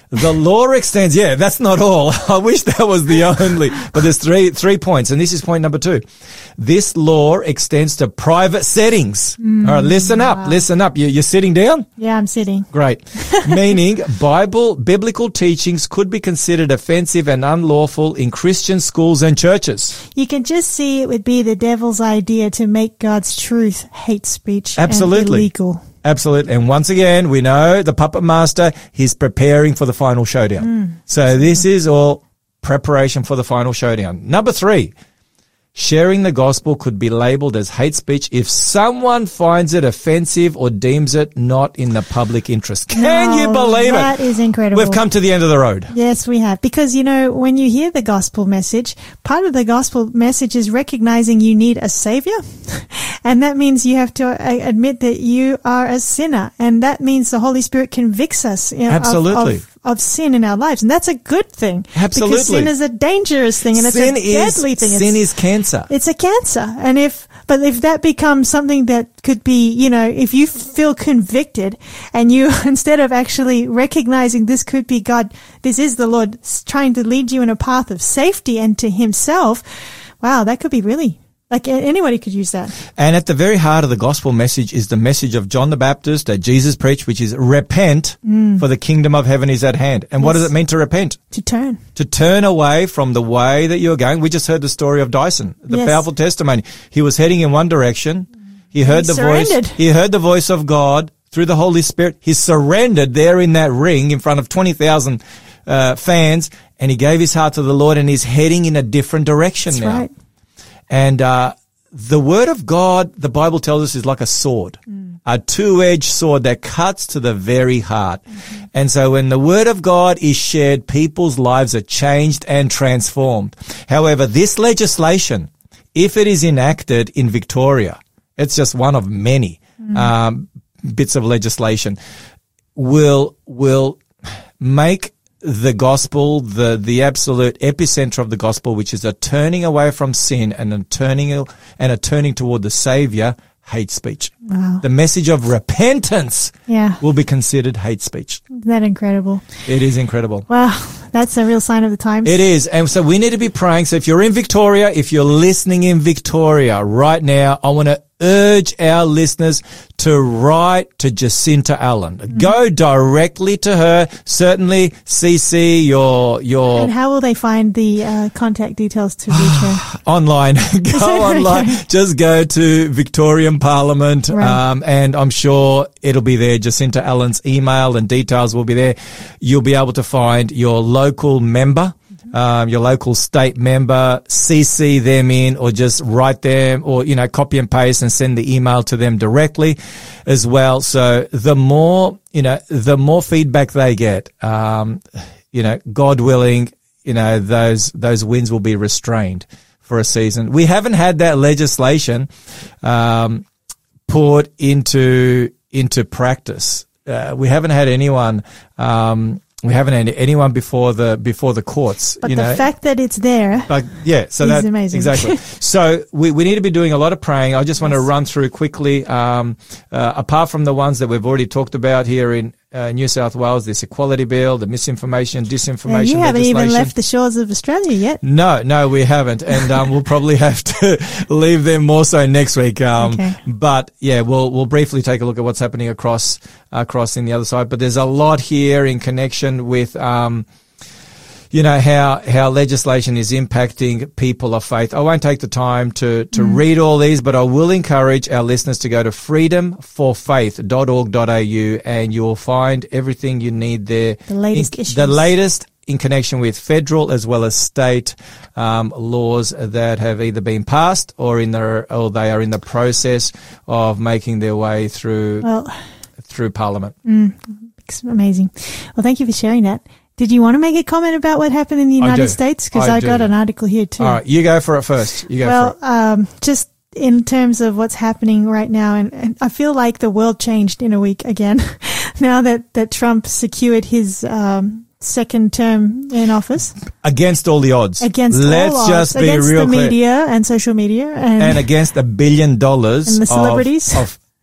The law extends. Yeah, that's not all. I wish that was the only. But there's three three points, and this is point number two. This law extends to private settings. Mm, all right, listen up. wow. Listen up. You, you're sitting down? Yeah, I'm sitting. Great. Meaning, Bible, biblical teachings could be considered offensive and unlawful in Christian schools and churches. You can just see it would be the devil's idea to make God's truth hate speech Absolutely. and illegal. Absolutely. And once again, we know the puppet master, he's preparing for the final showdown. Mm. So this is all preparation for the final showdown. Number three, sharing the gospel could be labeled as hate speech if someone finds it offensive or deems it not in the public interest. Can No, you believe that it? is incredible. We've come to the end of the road. Yes, we have. Because, you know, when you hear the gospel message, part of the gospel message is recognizing you need a savior. And that means you have to uh, admit that you are a sinner. And that means the Holy Spirit convicts us, you know, of- Absolutely. Of, of sin in our lives. And that's a good thing. Absolutely. Because sin is a dangerous thing and sin it's a is, deadly thing. Sin It's- is cancer. It's a cancer. And if, but if that becomes something that could be, you know, if you feel convicted and you, instead of actually recognizing this could be God, this is the Lord trying to lead you in a path of safety and to himself. Wow, that could be really, like anybody could use that. And at the very heart of the gospel message is the message of John the Baptist that Jesus preached, which is repent, Mm. for the kingdom of heaven is at hand. And what Yes. does it mean to repent? To turn. To turn away from the way that you're going. We just heard the story of Dyson, the Yes. powerful testimony. He was heading in one direction. He heard he the voice. surrendered. He heard the voice of God through the Holy Spirit. He surrendered there in that ring in front of twenty thousand uh, fans, and he gave his heart to the Lord, and he's heading in a different direction That's now. right. And uh the word of God, the Bible tells us, is like a sword, Mm. a two-edged sword that cuts to the very heart. Mm-hmm. And so when the word of God is shared, people's lives are changed and transformed. However, this legislation, if it is enacted in Victoria, it's just one of many Mm. um, bits of legislation, will will make the gospel, the, the absolute epicenter of the gospel, which is a turning away from sin and a turning, and a turning toward the Savior, hate speech. Wow. The message of repentance Yeah. will be considered hate speech. Isn't that incredible? It is incredible. Wow. That's a real sign of the times. It is. And so we need to be praying. So if you're in Victoria, if you're listening in Victoria right now, I want to urge our listeners to write to Jacinta Allen. Mm-hmm. Go directly to her. Certainly C C your, your And how will they find the uh, contact details to reach her? online. Go online. Just go to Victorian Parliament, Right. um, and I'm sure it'll be there. Jacinta Allen's email and details will be there. You'll be able to find your local member, um, your local state member, C C them in, or just write them, or, you know, copy and paste and send the email to them directly as well. So the more, you know, the more feedback they get, um, you know, God willing, you know, those, those wins will be restrained for a season. We haven't had that legislation, um, put into, into practice. Uh, we haven't had anyone, um, we haven't had anyone before the, before the courts, But you the know. fact that it's there. But yeah, so is that amazing. exactly. So we, we need to be doing a lot of praying. I just want to run through quickly. Um, uh, apart from the ones that we've already talked about here in uh, New South Wales, this equality bill, the misinformation, disinformation Yeah, you haven't legislation. even left the shores of Australia yet. No, no, we haven't, and um, we'll probably have to leave them more so next week. Um, Okay. But yeah, we'll we'll briefly take a look at what's happening across across in the other side. But there's a lot here in connection with. Um, You know, how, how legislation is impacting people of faith. I won't take the time to, to Mm. read all these, but I will encourage our listeners to go to freedom for faith dot org dot a u, and you'll find everything you need there. The latest in, issues. The latest in connection with federal as well as state um, laws that have either been passed or in the, or they are in the process of making their way through Well, through Parliament. mm, it's amazing. Well, thank you for sharing that. Did you want to make a comment about what happened in the I United do. States? Because I I, do. got an article here too. All right, you go for it first. You go well, for it. um, just in terms of what's happening right now, and, and I feel like the world changed in a week again. Now that, that Trump secured his um, second term in office Against all the odds. against Let's all just odds, be against real the clear. media and social media and, And against a billion dollars and the of- celebrities. of,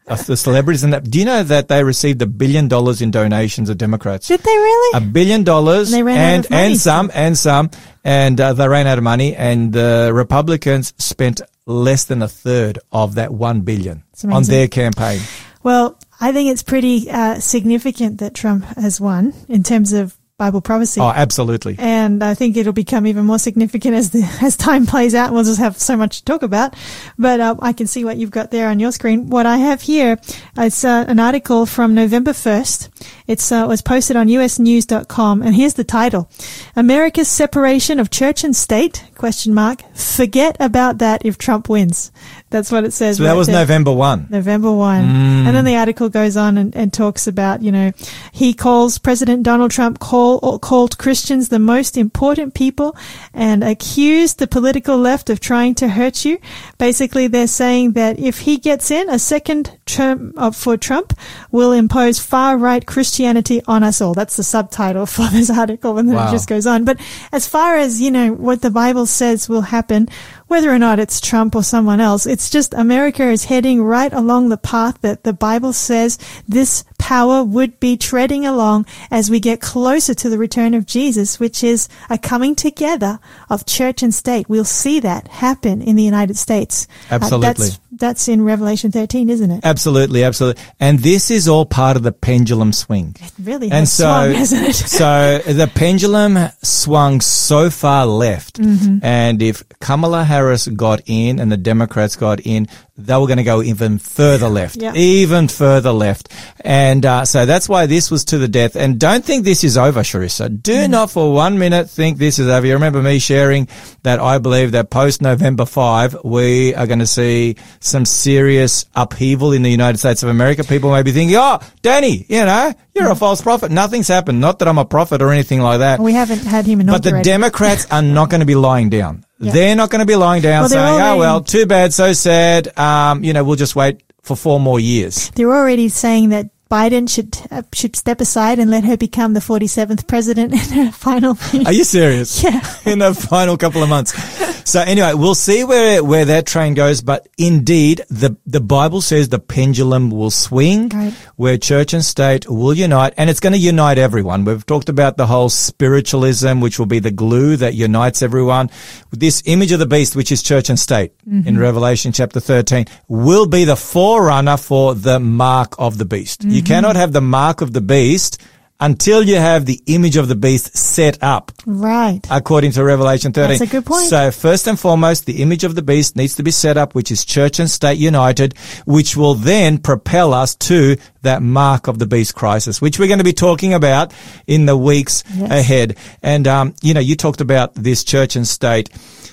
Uh, the celebrities and that. Do you know that they received a billion dollars in donations of Democrats? Did they really? A billion dollars And they ran and, out of money. and some, and some, and uh, they ran out of money, and the Republicans spent less than a third of that one billion It's on amazing. their campaign. Well, I think it's pretty uh, significant that Trump has won in terms of Bible prophecy. Oh, absolutely. And I think it'll become even more significant as the as time plays out. We'll just have so much to talk about. But uh, I can see what you've got there on your screen. What I have here, it's uh, an article from November first. It's uh, was posted on U S news dot com, and here's the title: America's separation of church and state? Question mark. Forget about that if Trump wins. That's what it says. So that right was there. November first. November first. Mm. And then the article goes on and, and talks about, you know, he calls President Donald Trump call, or called Christians the most important people and accused the political left of trying to hurt you. Basically, they're saying that if he gets in, a second term of, for Trump will impose far-right Christianity on us all. That's the subtitle for this article, and then Wow. it just goes on. But as far as, you know, what the Bible says will happen, whether or not it's Trump or someone else, it's just America is heading right along the path that the Bible says this power would be treading along as we get closer to the return of Jesus, which is a coming together of church and state. We'll see that happen in the United States. Uh, Absolutely. that's, that's in Revelation thirteen, isn't it? Absolutely, absolutely. And this is all part of the pendulum swing. It really And has so, swung, hasn't it? so the pendulum swung so far left. Mm-hmm. And if Kamala Harris got in and the Democrats got in, they were going to go even further left, Yeah. even further left. And uh, so that's why this was to the death. And don't think this is over, Sharissa. Do Mm. not for one minute think this is over. You remember me sharing that I believe that post-November fifth, we are going to see some serious upheaval in the United States of America. People may be thinking, oh, Danny, you know, you're a false prophet. Nothing's happened. Not that I'm a prophet or anything like that. We haven't had him But the inaugurated. Democrats are not going to be lying down. Yeah. They're not going to be lying down Well, they're saying, oh, already- well, too bad, so sad. Um, you know, we'll just wait for four more years. They're already saying that Biden should uh, should step aside and let her become the forty-seventh president in her final year. Are you serious? Yeah. In the final couple of months. So anyway, we'll see where, where that train goes. But indeed, the, the Bible says the pendulum will swing, Right. where church and state will unite, and it's going to unite everyone. We've talked about the whole spiritualism, which will be the glue that unites everyone. This image of the beast, which is church and state Mm-hmm. in Revelation chapter thirteen, will be the forerunner for the mark of the beast. You cannot have the mark of the beast until you have the image of the beast set up, Right. according to Revelation thirteen. That's a good point. So first and foremost, the image of the beast needs to be set up, which is church and state united, which will then propel us to that mark of the beast crisis, which we're going to be talking about in the weeks Yes. ahead. And, um, you know, you talked about this church and state.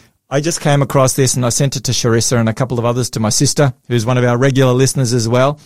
I just came across this and I sent it to Sharissa and a couple of others, to my sister, who's one of our regular listeners as well.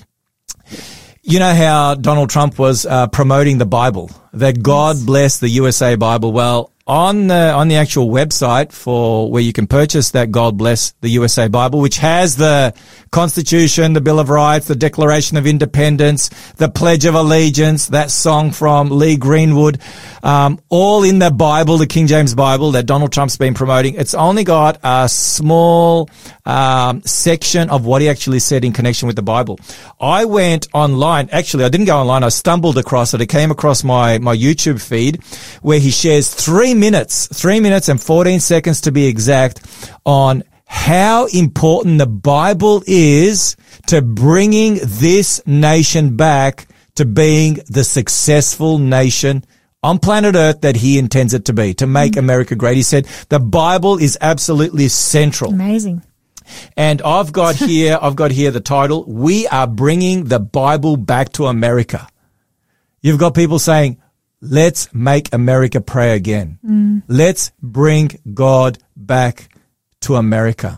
You know how Donald Trump was uh, promoting the Bible, that God bless the U S A Bible. Well, on the on the actual website for where you can purchase that God bless the U S A Bible, which has the Constitution, the Bill of Rights, the Declaration of Independence, the Pledge of Allegiance, that song from Lee Greenwood, um, all in the Bible, the King James Bible that Donald Trump's been promoting. It's only got a small um, section of what he actually said in connection with the Bible. I went online. Actually, I didn't go online. I stumbled across it. It came across my, my YouTube feed where he shares three minutes, three minutes and fourteen seconds to be exact, on how important the Bible is to bringing this nation back to being the successful nation on planet Earth that he intends it to be, to make America great. He said the Bible is absolutely central. Amazing. And I've got here, I've got here the title, We Are Bringing the Bible Back to America. You've got people saying, let's make America pray again. Mm. Let's bring God back to America.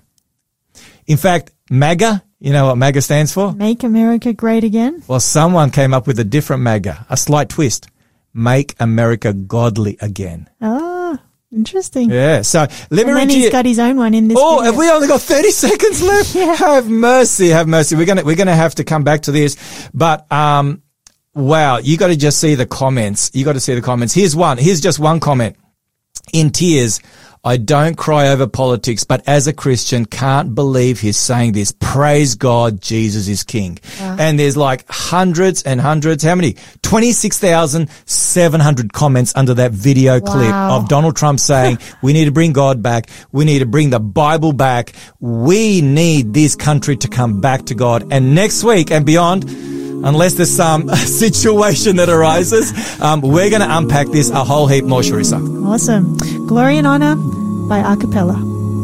In fact, MAGA, you know what MAGA stands for? Make America great again. Well, someone came up with a different MAGA, a slight twist. Make America godly again. Oh, interesting. Yeah, so let me And read then to he's you. got his own one in this. Oh, video. have we only got thirty seconds left? Yeah. Have mercy, have mercy. We're gonna, we're gonna have to come back to this. But, um, wow, you gotta just see the comments. You gotta see the comments. Here's one. Here's just one comment. In tears, I don't cry over politics, but as a Christian, can't believe he's saying this. Praise God, Jesus is King. Wow. And there's like hundreds and hundreds, how many? twenty-six thousand seven hundred comments under that video clip Wow. of Donald Trump saying, we need to bring God back. We need to bring the Bible back. We need this country to come back to God. And next week and beyond, unless there's some situation that arises, um, we're going to unpack this a whole heap more, Sharissa. Awesome. Glory and Honor by a cappella.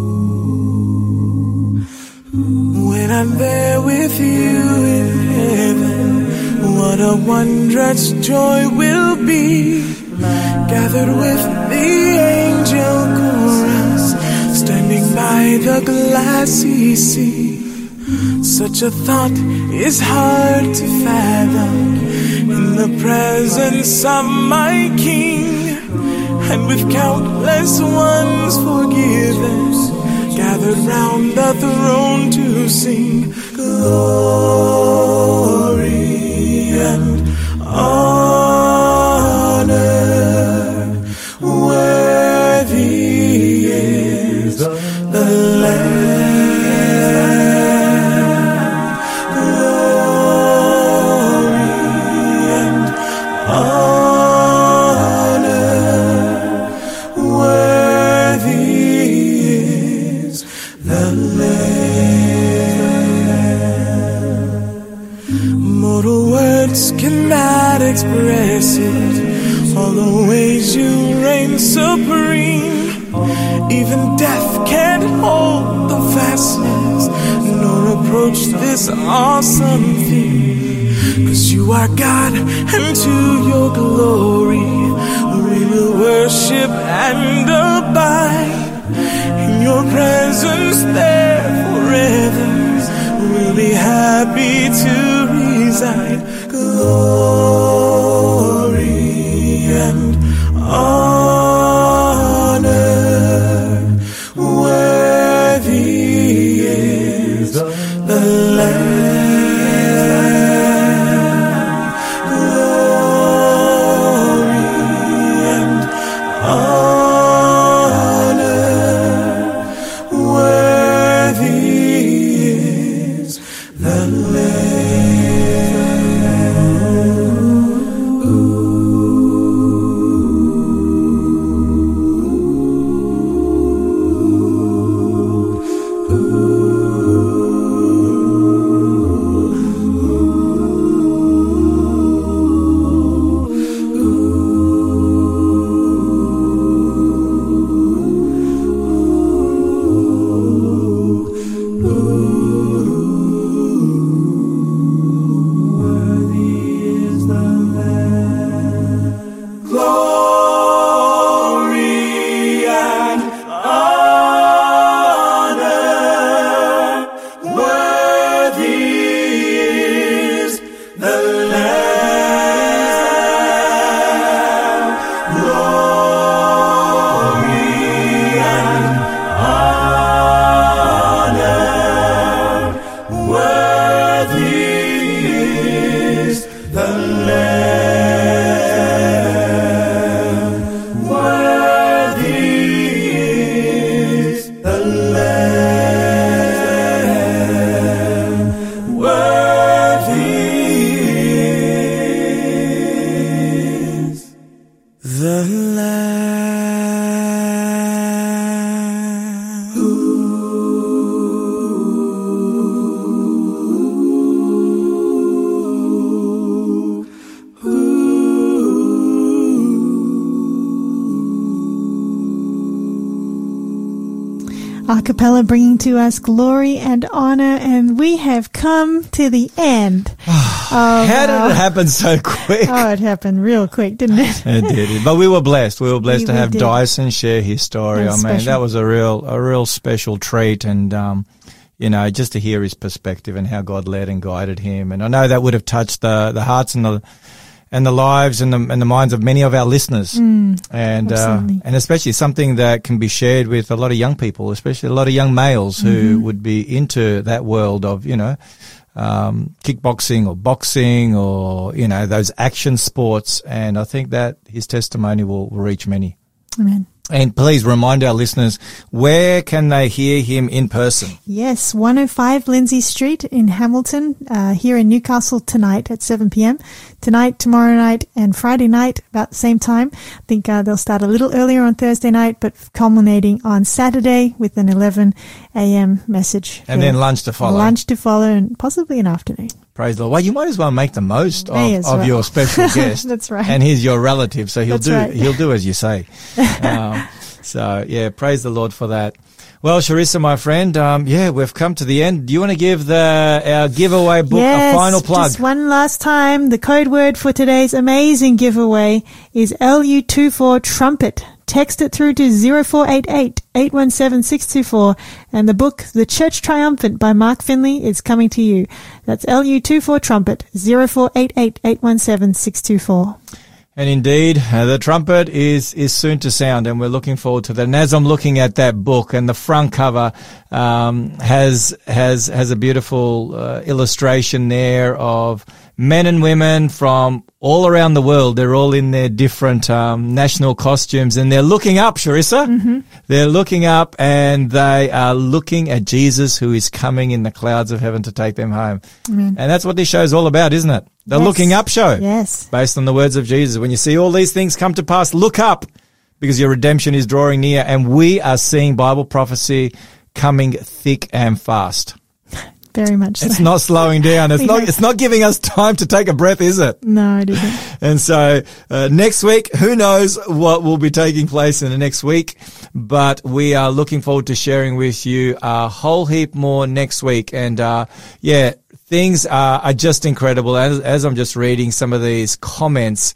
When I'm there with you in heaven, what a wondrous joy will be. Gathered with the angel chorus, standing by the glassy sea. Such a thought is hard to fathom, in the presence of my King, and with countless ones forgiven, gathered round the throne to sing glory and honor. Worthy is the Lamb. Cannot express it, all the ways you reign supreme. Even death can't hold the vastness, nor approach this awesome thing. 'Cause you are God, and to your glory we will worship and abide. In your presence there forever, we'll be happy to reside. Glory and honor, worthy is the Lamb. Glory and honor, worthy is the Lamb. A cappella bringing to us glory and honor, and we have come to the end. How did it happen so quick? Oh, it happened real quick, didn't it? It did. But we were blessed. We were blessed We- to we have did. Dyson share his story. That I was mean, special. that was a real, a real special treat. And, um, you know, just to hear his perspective and how God led and guided him. And I know that would have touched the, the hearts and the, and the lives and the, and the minds of many of our listeners. Mm, and, uh, absolutely. and especially something that can be shared with a lot of young people, especially a lot of young males who Mm-hmm. would be into that world of, you know, um, kickboxing or boxing or, you know, those action sports. And I think that his testimony will, will reach many. Amen. And please remind our listeners, where can they hear him in person? Yes, one oh five Lindsay Street in Hamilton, uh, here in Newcastle tonight at seven p.m. Tonight, tomorrow night, and Friday night about the same time. I think uh, they'll start a little earlier on Thursday night, but culminating on Saturday with an eleven a.m. message. And then lunch to follow. Lunch to follow, and possibly an afternoon. Praise the Lord. Well, you might as well make the most of, May as of well. your special guest. That's right. And he's your relative, so he'll That's do right. he'll do as you say. um, so yeah, praise the Lord for that. Well, Charissa, my friend, um, yeah, we've come to the end. Do you want to give the our giveaway book yes, a final plug? Just one last time. The code word for today's amazing giveaway is L U twenty-four trumpet. Text it through to zero four eight eight, eight one seven, six two four, and the book The Church Triumphant by Mark Finley is coming to you. That's L U twenty-four trumpet, zero four eight eight, eight one seven, six two four. And indeed, uh, the trumpet is, is soon to sound, and we're looking forward to that. And as I'm looking at that book, and the front cover um, has has has a beautiful uh, illustration there of men and women from all around the world. They're all in their different um, national costumes, and they're looking up, Charissa. Mm-hmm. They're looking up, and they are looking at Jesus, who is coming in the clouds of heaven to take them home. Amen. And that's what this show's all about, isn't it? The Yes. looking up show. Yes. Based on the words of Jesus. When you see all these things come to pass, look up, because your redemption is drawing near, and we are seeing Bible prophecy coming thick and fast. Very much so. It's not slowing down. It's We not, have- it's not giving us time to take a breath, is it? No, it isn't. And so, uh, next week, who knows what will be taking place in the next week, but we are looking forward to sharing with you a whole heap more next week. And, uh, yeah, things are, are just incredible. As, as I'm just reading some of these comments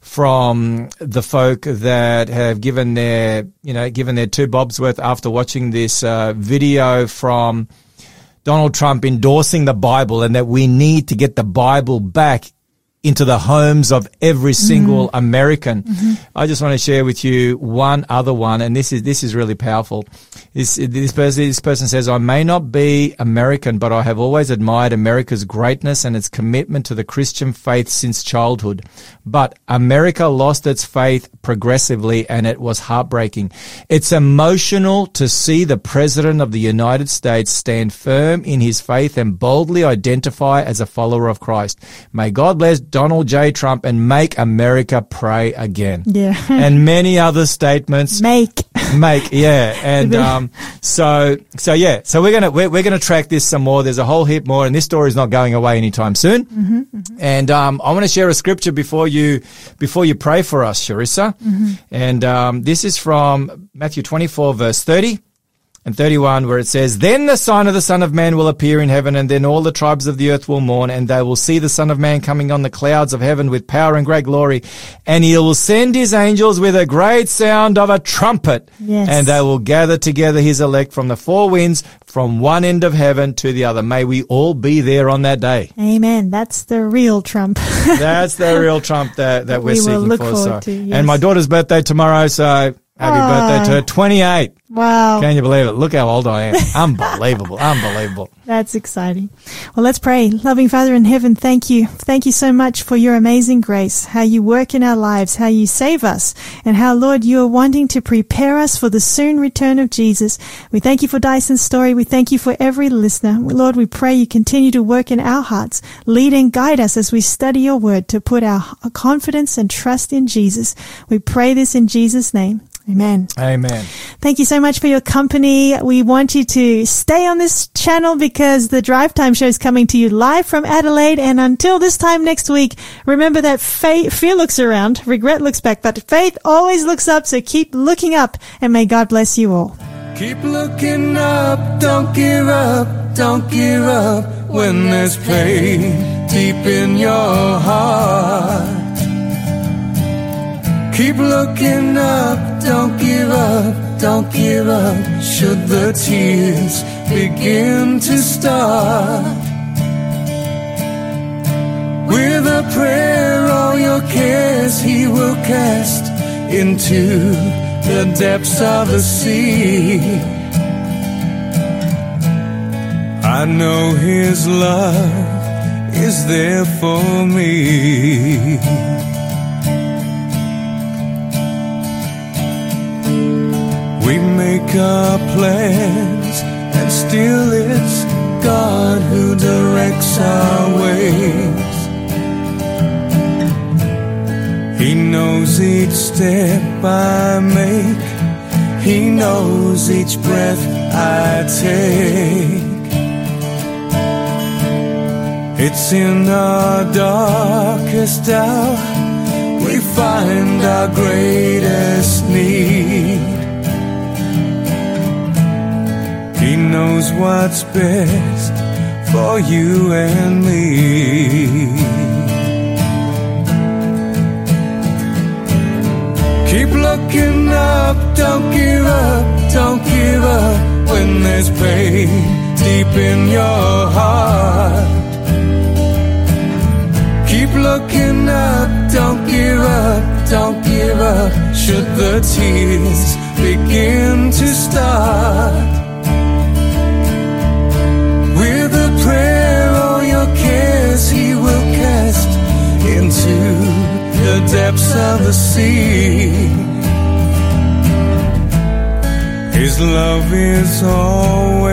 from the folk that have given their, you know, given their two bobs worth after watching this, uh, video from Donald Trump endorsing the Bible, and that we need to get the Bible back into the homes of every single mm. American. Mm-hmm. I just want to share with you one other one, and this is this is really powerful. This this person this person says, "I may not be American, but I have always admired America's greatness and its commitment to the Christian faith since childhood. But America lost its faith progressively, and it was heartbreaking. It's emotional to see the President of the United States stand firm in his faith and boldly identify as a follower of Christ. May God bless Donald J. Trump and make America pray again." Yeah. And many other statements. Make. Make, yeah. And, um, so, so yeah, so we're gonna, we're, we're gonna track this some more. There's a whole heap more, and this story is not going away anytime soon. Mm-hmm, mm-hmm. And, um, I want to share a scripture before you, before you pray for us, Charissa. Mm-hmm. And, um, this is from Matthew twenty-four, verse thirty. And thirty-one, where it says, "Then the sign of the Son of Man will appear in heaven, and then all the tribes of the earth will mourn, and they will see the Son of Man coming on the clouds of heaven with power and great glory. And he will send his angels with a great sound of a trumpet. Yes. And they will gather together his elect from the four winds, from one end of heaven to the other." May we all be there on that day. Amen. That's the real Trump. That's the real Trump that, that we're We will seeking look for. forward So. to, yes. And my daughter's birthday tomorrow, so happy Oh. birthday to her. twenty-eight. Wow. Can you believe it? Look how old I am. Unbelievable. Unbelievable. That's exciting. Well, let's pray. Loving Father in heaven, thank you. Thank you so much for your amazing grace, how you work in our lives, how you save us, and how, Lord, you are wanting to prepare us for the soon return of Jesus. We thank you for Dyson's story. We thank you for every listener. Lord, we pray you continue to work in our hearts, lead and guide us as we study your word to put our confidence and trust in Jesus. We pray this in Jesus' name. Amen. Amen. Thank you so much for your company. We want you to stay on this channel because the Drive Time Show is coming to you live from Adelaide. And until this time next week, remember that faith, fear looks around, regret looks back, but faith always looks up. So keep looking up, and may God bless you all. Keep looking up, don't give up, don't give up when there's pain deep in your heart. Keep looking up, don't give up, don't give up, should the tears begin to start. With a prayer all your cares he will cast into the depths of the sea. I know his love is there for me. our plans, and still it's God who directs our ways. He knows each step I make, He knows each breath I take. It's in our darkest hour we find our greatest need. He knows what's best for you and me. Keep looking up, don't give up, don't give up when there's pain deep in your heart. Keep looking up, don't give up, don't give up should the tears begin to start. With a prayer all your cares He will cast into the depths of the sea. His love is always